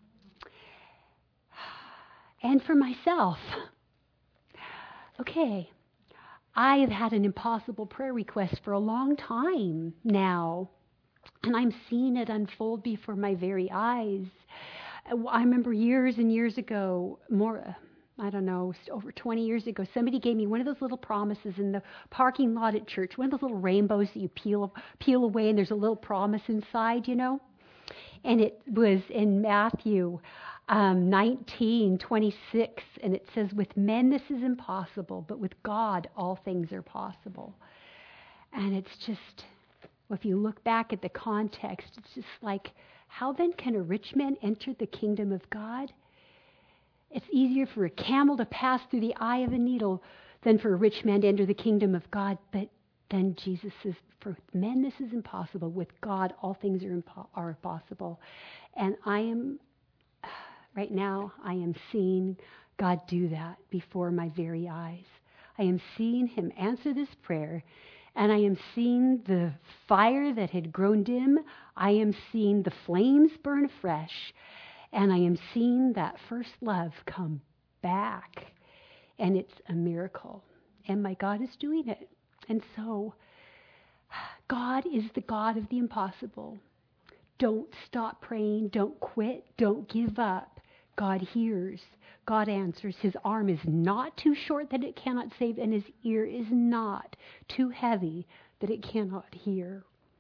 And for myself, okay, I have had an impossible prayer request for a long time now, and I'm seeing it unfold before my very eyes. I remember years and years ago, more I don't know, over twenty years ago, somebody gave me one of those little promises in the parking lot at church, one of those little rainbows that you peel peel away and there's a little promise inside, you know? And it was in Matthew um, nineteen twenty-six, and it says, with men this is impossible, but with God all things are possible. And it's just, well, if you look back at the context, it's just like, how then can a rich man enter the kingdom of God? It's easier for a camel to pass through the eye of a needle than for a rich man to enter the kingdom of God. But then Jesus says, for men this is impossible. With God, all things are, impo- are possible. And I am, right now, I am seeing God do that before my very eyes. I am seeing him answer this prayer, and I am seeing the fire that had grown dim. I am seeing the flames burn afresh. And I am seeing that first love come back. And it's a miracle. And my God is doing it. And so, God is the God of the impossible. Don't stop praying. Don't quit. Don't give up. God hears. God answers. His arm is not too short that it cannot save, and his ear is not too heavy that it cannot hear.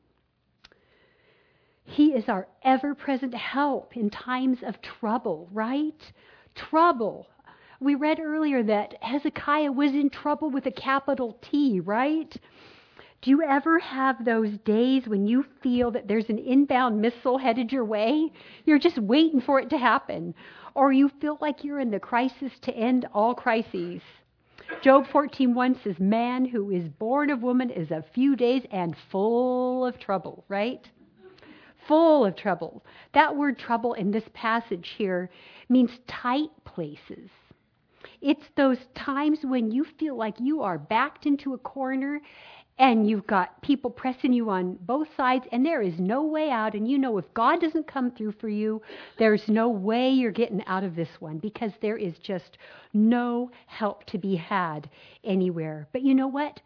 He is our ever-present help in times of trouble, right? Trouble. We read earlier that Hezekiah was in trouble with a capital T, right? Do you ever have those days when you feel that there's an inbound missile headed your way? You're just waiting for it to happen. Or you feel like you're in the crisis to end all crises. Job fourteen one says, man who is born of woman is a few days and full of trouble, right? Full of trouble. That word trouble in this passage here means tight places. It's those times when you feel like you are backed into a corner and you've got people pressing you on both sides and there is no way out, and you know if God doesn't come through for you, there's no way you're getting out of this one because there is just no help to be had anywhere. But you know what?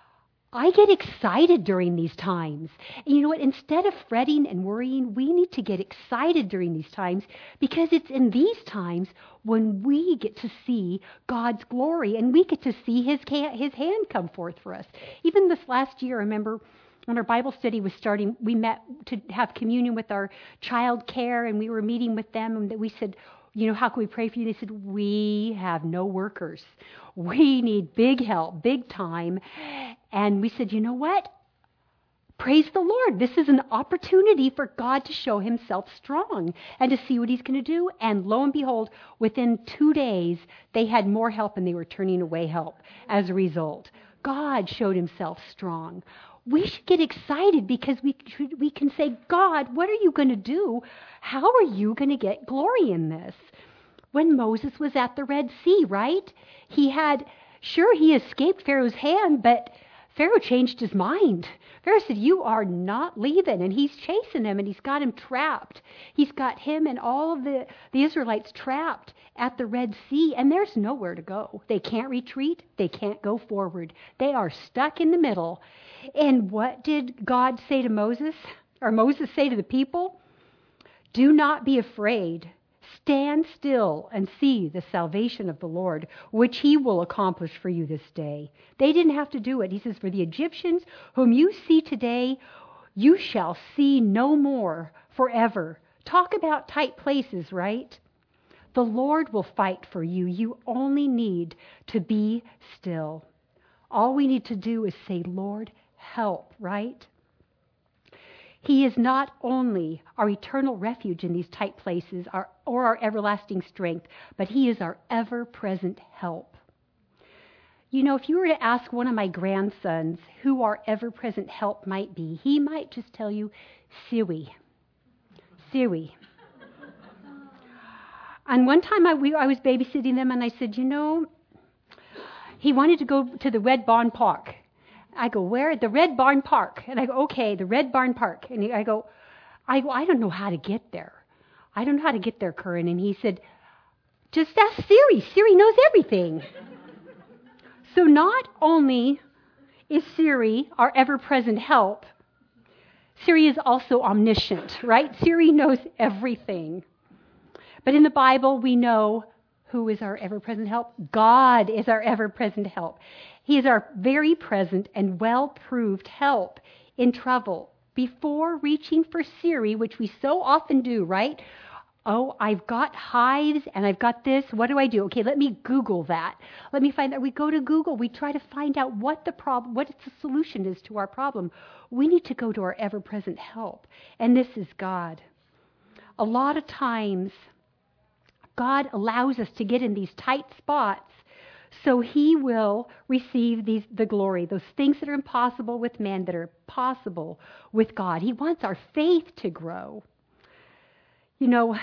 I get excited during these times. And you know what? Instead of fretting and worrying, we need to get excited during these times because it's in these times when we get to see God's glory and we get to see his, his hand come forth for us. Even this last year, I remember when our Bible study was starting, we met to have communion with our child care, and we were meeting with them, and we said, you know, how can we pray for you? They said, we have no workers. We need big help, big time. And we said, you know what? Praise the Lord. This is an opportunity for God to show himself strong and to see what he's going to do. And lo and behold, within two days, they had more help and they were turning away help as a result. God showed himself strong. We should get excited because we we can say, God, what are you going to do? How are you going to get glory in this? When Moses was at the Red Sea, right? He had, sure, he escaped Pharaoh's hand, but Pharaoh changed his mind. Pharaoh said, you are not leaving, and he's chasing him, and he's got him trapped. He's got him and all of the, the Israelites trapped at the Red Sea, and there's nowhere to go. They can't retreat. They can't go forward. They are stuck in the middle. And what did God say to Moses, or Moses say to the people? Do not be afraid. Stand still and see the salvation of the Lord, which he will accomplish for you this day. They didn't have to do it. He says, for the Egyptians whom you see today, you shall see no more forever. Talk about tight places, right? The Lord will fight for you. You only need to be still. All we need to do is say, Lord, help, right? He is not only our eternal refuge in these tight places our, or our everlasting strength, but he is our ever-present help. You know, if you were to ask one of my grandsons who our ever-present help might be, he might just tell you, Siwi. Siwi. And one time I, we, I was babysitting them and I said, you know, he wanted to go to the Red Barn Park. I go, where? The Red Barn Park. And I go, okay, the Red Barn Park. And he, I go, I go, I don't know how to get there. I don't know how to get there, Curran. And he said, just ask Siri. Siri knows everything. So not only is Siri our ever-present help, Siri is also omniscient, right? Siri knows everything. But in the Bible, we know Who is our ever-present help? God is our ever-present help. He is our very present and well-proved help in trouble. Before reaching for Siri, which we so often do, right? Oh, I've got hives and I've got this. What do I do? Okay, let me Google that. Let me find that. We go to Google. We try to find out what the problem, what the solution is to our problem. We need to go to our ever-present help. And this is God. A lot of times, God allows us to get in these tight spots so he will receive these the glory, those things that are impossible with man that are possible with God. He wants our faith to grow. You know,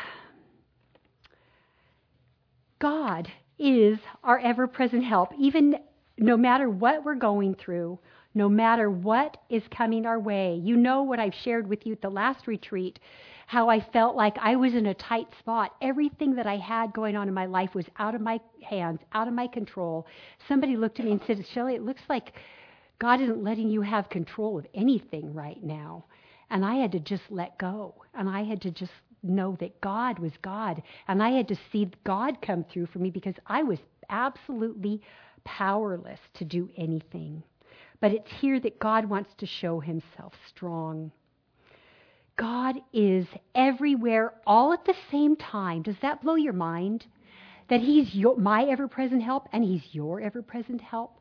God is our ever-present help, even no matter what we're going through, no matter what is coming our way. You know what I've shared with you at the last retreat, how I felt like I was in a tight spot. Everything that I had going on in my life was out of my hands, out of my control. Somebody looked at me and said, Shelley, it looks like God isn't letting you have control of anything right now. And I had to just let go. And I had to just know that God was God. And I had to see God come through for me because I was absolutely powerless to do anything. But it's here that God wants to show himself strong. God is everywhere all at the same time. Does that blow your mind? That he's your, my ever-present help and he's your ever-present help?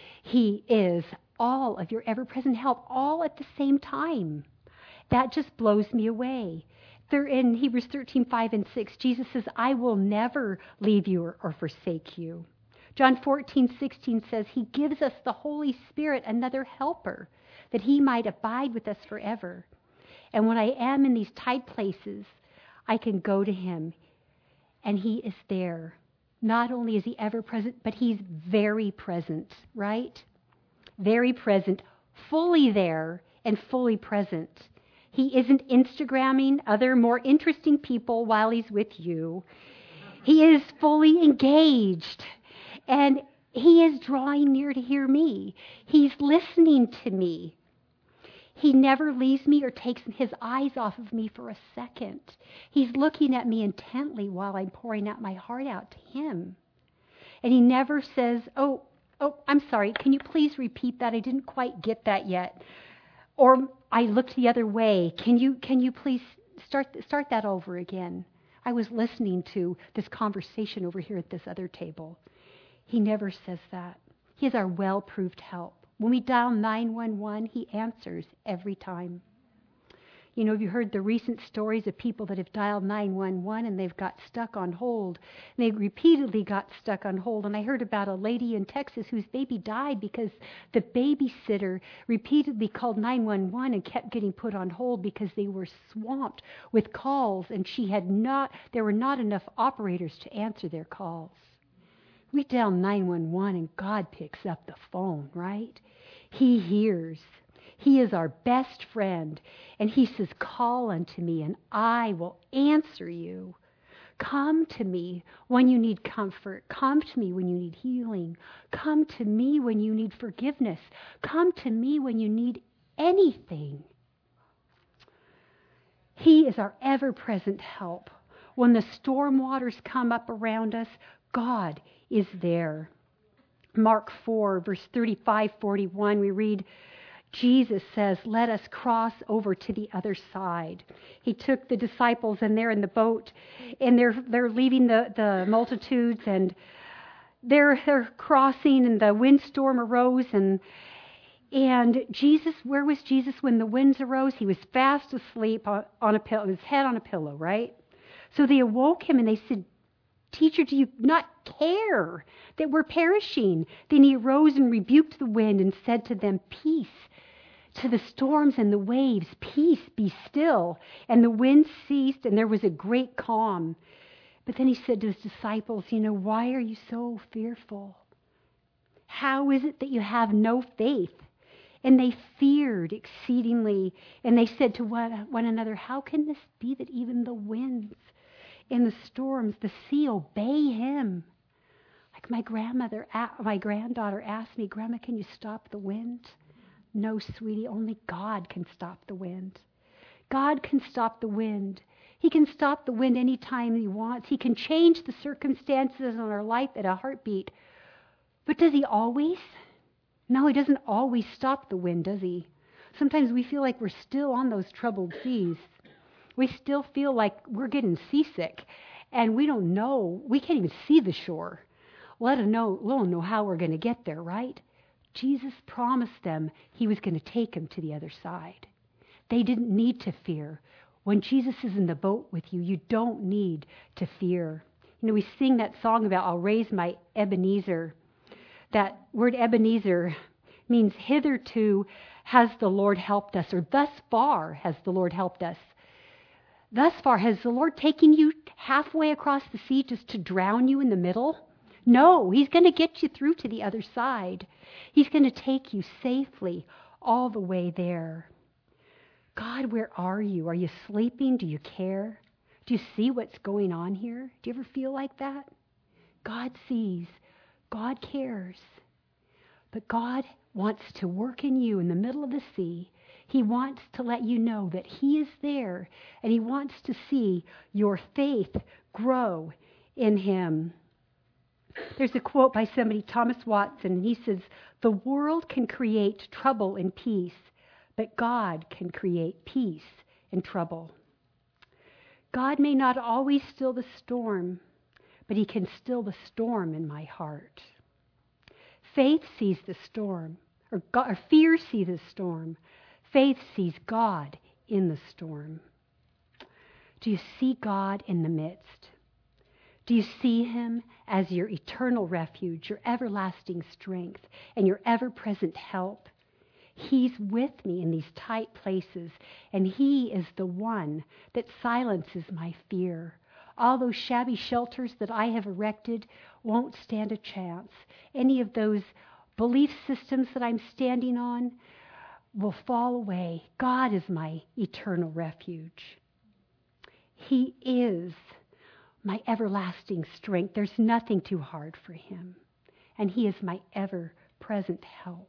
He is all of your ever-present help all at the same time. That just blows me away. There in Hebrews thirteen, five and six, Jesus says, I will never leave you or, or forsake you. John fourteen, sixteen says, he gives us the Holy Spirit, another helper, that he might abide with us forever. And when I am in these tight places, I can go to him, and he is there. Not only is he ever present, but he's very present, right? Very present, fully there and fully present. He isn't Instagramming other more interesting people while he's with you. He is fully engaged, and he is drawing near to hear me. He's listening to me. He never leaves me or takes his eyes off of me for a second. He's looking at me intently while I'm pouring out my heart out to him. And he never says, oh, oh, I'm sorry, can you please repeat that? I didn't quite get that yet. Or I looked the other way. Can you can you please start start that over again? I was listening to this conversation over here at this other table. He never says that. He is our well-proved help. When we dial nine one one, he answers every time. You know, have you heard the recent stories of people that have dialed nine one one and they've got stuck on hold? And they repeatedly got stuck on hold. And I heard about a lady in Texas whose baby died because the babysitter repeatedly called nine one one and kept getting put on hold because they were swamped with calls and she had not, there were not enough operators to answer their calls. We dial nine one one and God picks up the phone, right? He hears. He is our best friend. And he says, call unto me and I will answer you. Come to me when you need comfort. Come to me when you need healing. Come to me when you need forgiveness. Come to me when you need anything. He is our ever-present help. When the storm waters come up around us, God is there. Mark four, verse thirty-five, forty-one, we read, Jesus says, let us cross over to the other side. He took the disciples and they're in the boat and they're they're leaving the, the multitudes and they're, they're crossing and the windstorm arose and and Jesus, where was Jesus when the winds arose? He was fast asleep on, on a pillow, his head on a pillow, right? So they awoke him and they said, Teacher, do you not care that we're perishing? Then he arose and rebuked the wind and said to them, peace to the storms and the waves, peace, be still. And the wind ceased and there was a great calm. But then he said to his disciples, you know, why are you so fearful? How is it that you have no faith? And they feared exceedingly. And they said to one, one another, how can this be that even the winds in the storms, the sea obey him? Like my grandmother, my granddaughter asked me, Grandma, can you stop the wind? No, sweetie, only God can stop the wind. God can stop the wind. He can stop the wind anytime he wants. He can change the circumstances in our life at a heartbeat. But does he always? No, he doesn't always stop the wind, does he? Sometimes we feel like we're still on those troubled seas. We still feel like we're getting seasick, and we don't know. We can't even see the shore. Let alone know, let alone know how we're going to get there, right? Jesus promised them he was going to take them to the other side. They didn't need to fear. When Jesus is in the boat with you, you don't need to fear. You know, we sing that song about, I'll raise my Ebenezer. That word Ebenezer means hitherto has the Lord helped us, or thus far has the Lord helped us. Thus far, has the Lord taken you halfway across the sea just to drown you in the middle? No, he's going to get you through to the other side. He's going to take you safely all the way there. God, where are you? Are you sleeping? Do you care? Do you see what's going on here? Do you ever feel like that? God sees. God cares. But God wants to work in you in the middle of the sea. He wants to let you know that he is there, and he wants to see your faith grow in him. There's a quote by somebody, Thomas Watson, and he says, "The world can create trouble and peace, but God can create peace and trouble." God may not always still the storm, but he can still the storm in my heart. Faith sees the storm, or, God, or fear sees the storm. Faith sees God in the storm. Do you see God in the midst? Do you see him as your eternal refuge, your everlasting strength, and your ever-present help? He's with me in these tight places, and he is the one that silences my fear. All those shabby shelters that I have erected won't stand a chance. Any of those belief systems that I'm standing on will fall away. God is my eternal refuge. He is my everlasting strength. There's nothing too hard for him. And he is my ever-present help.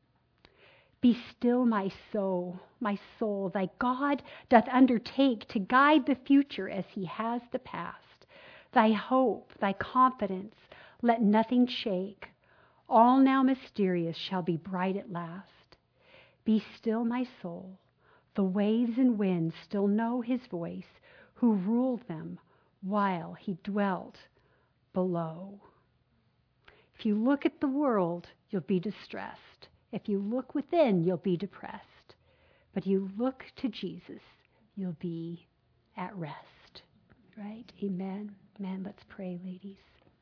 Be still, my soul, my soul. Thy God doth undertake to guide the future as he has the past. Thy hope, thy confidence, let nothing shake. All now mysterious shall be bright at last. Be still, my soul. The waves and winds still know his voice, who ruled them while he dwelt below. If you look at the world, you'll be distressed. If you look within, you'll be depressed. But you look to Jesus, you'll be at rest. Right? Amen. Amen. Let's pray, ladies.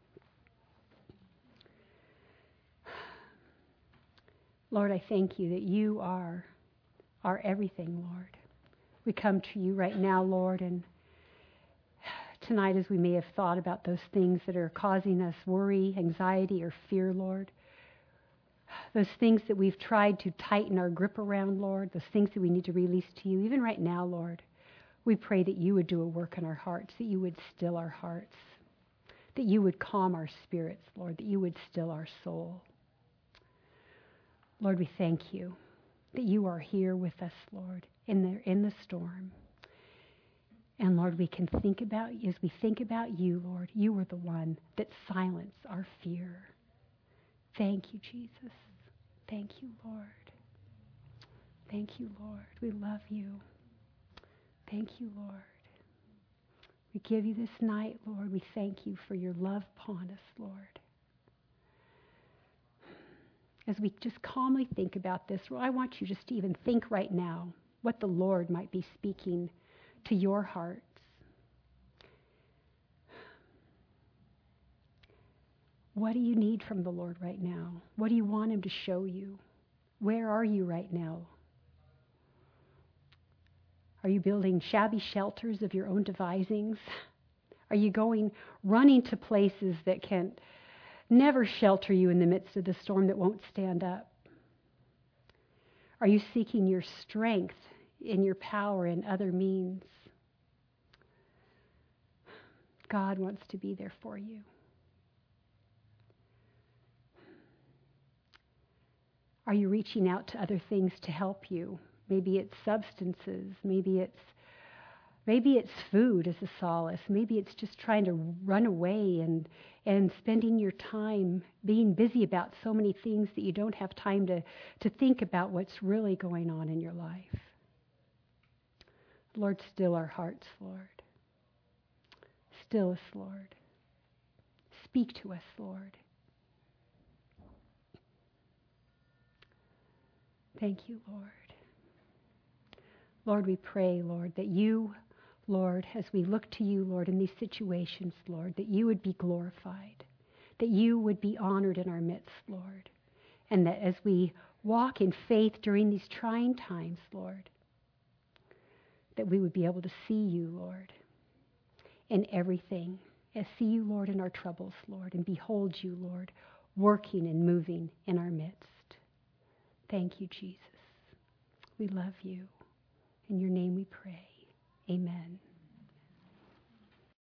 Lord, I thank you that you are our everything, Lord. We come to you right now, Lord, and tonight as we may have thought about those things that are causing us worry, anxiety, or fear, Lord, those things that we've tried to tighten our grip around, Lord, those things that we need to release to you, even right now, Lord, we pray that you would do a work in our hearts, that you would still our hearts, that you would calm our spirits, Lord, that you would still our soul. Lord, we thank you that you are here with us, Lord, in the, in the storm. And Lord, we can think about, as we think about you, Lord, you are the one that silenced our fear. Thank you, Jesus. Thank you, Lord. Thank you, Lord. We love you. Thank you, Lord. We give you this night, Lord. We thank you for your love upon us, Lord. As we just calmly think about this, well, I want you just to even think right now what the Lord might be speaking to your hearts. What do you need from the Lord right now? What do you want him to show you? Where are you right now? Are you building shabby shelters of your own devisings? Are you going, running to places that can never shelter you in the midst of the storm, that won't stand up? Are you seeking your strength in your power in other means? God wants to be there for you. Are you reaching out to other things to help you Maybe it's substances. Maybe it's maybe it's food as a solace. Maybe it's just trying to run away and and spending your time being busy about so many things that you don't have time to, to think about what's really going on in your life. Lord, still our hearts, Lord. Still us, Lord. Speak to us, Lord. Thank you, Lord. Lord, we pray, Lord, that you, Lord, as we look to you, Lord, in these situations, Lord, that you would be glorified, that you would be honored in our midst, Lord, and that as we walk in faith during these trying times, Lord, that we would be able to see you, Lord, in everything, and see you, Lord, in our troubles, Lord, and behold you, Lord, working and moving in our midst. Thank you, Jesus. We love you. In your name we pray. Amen.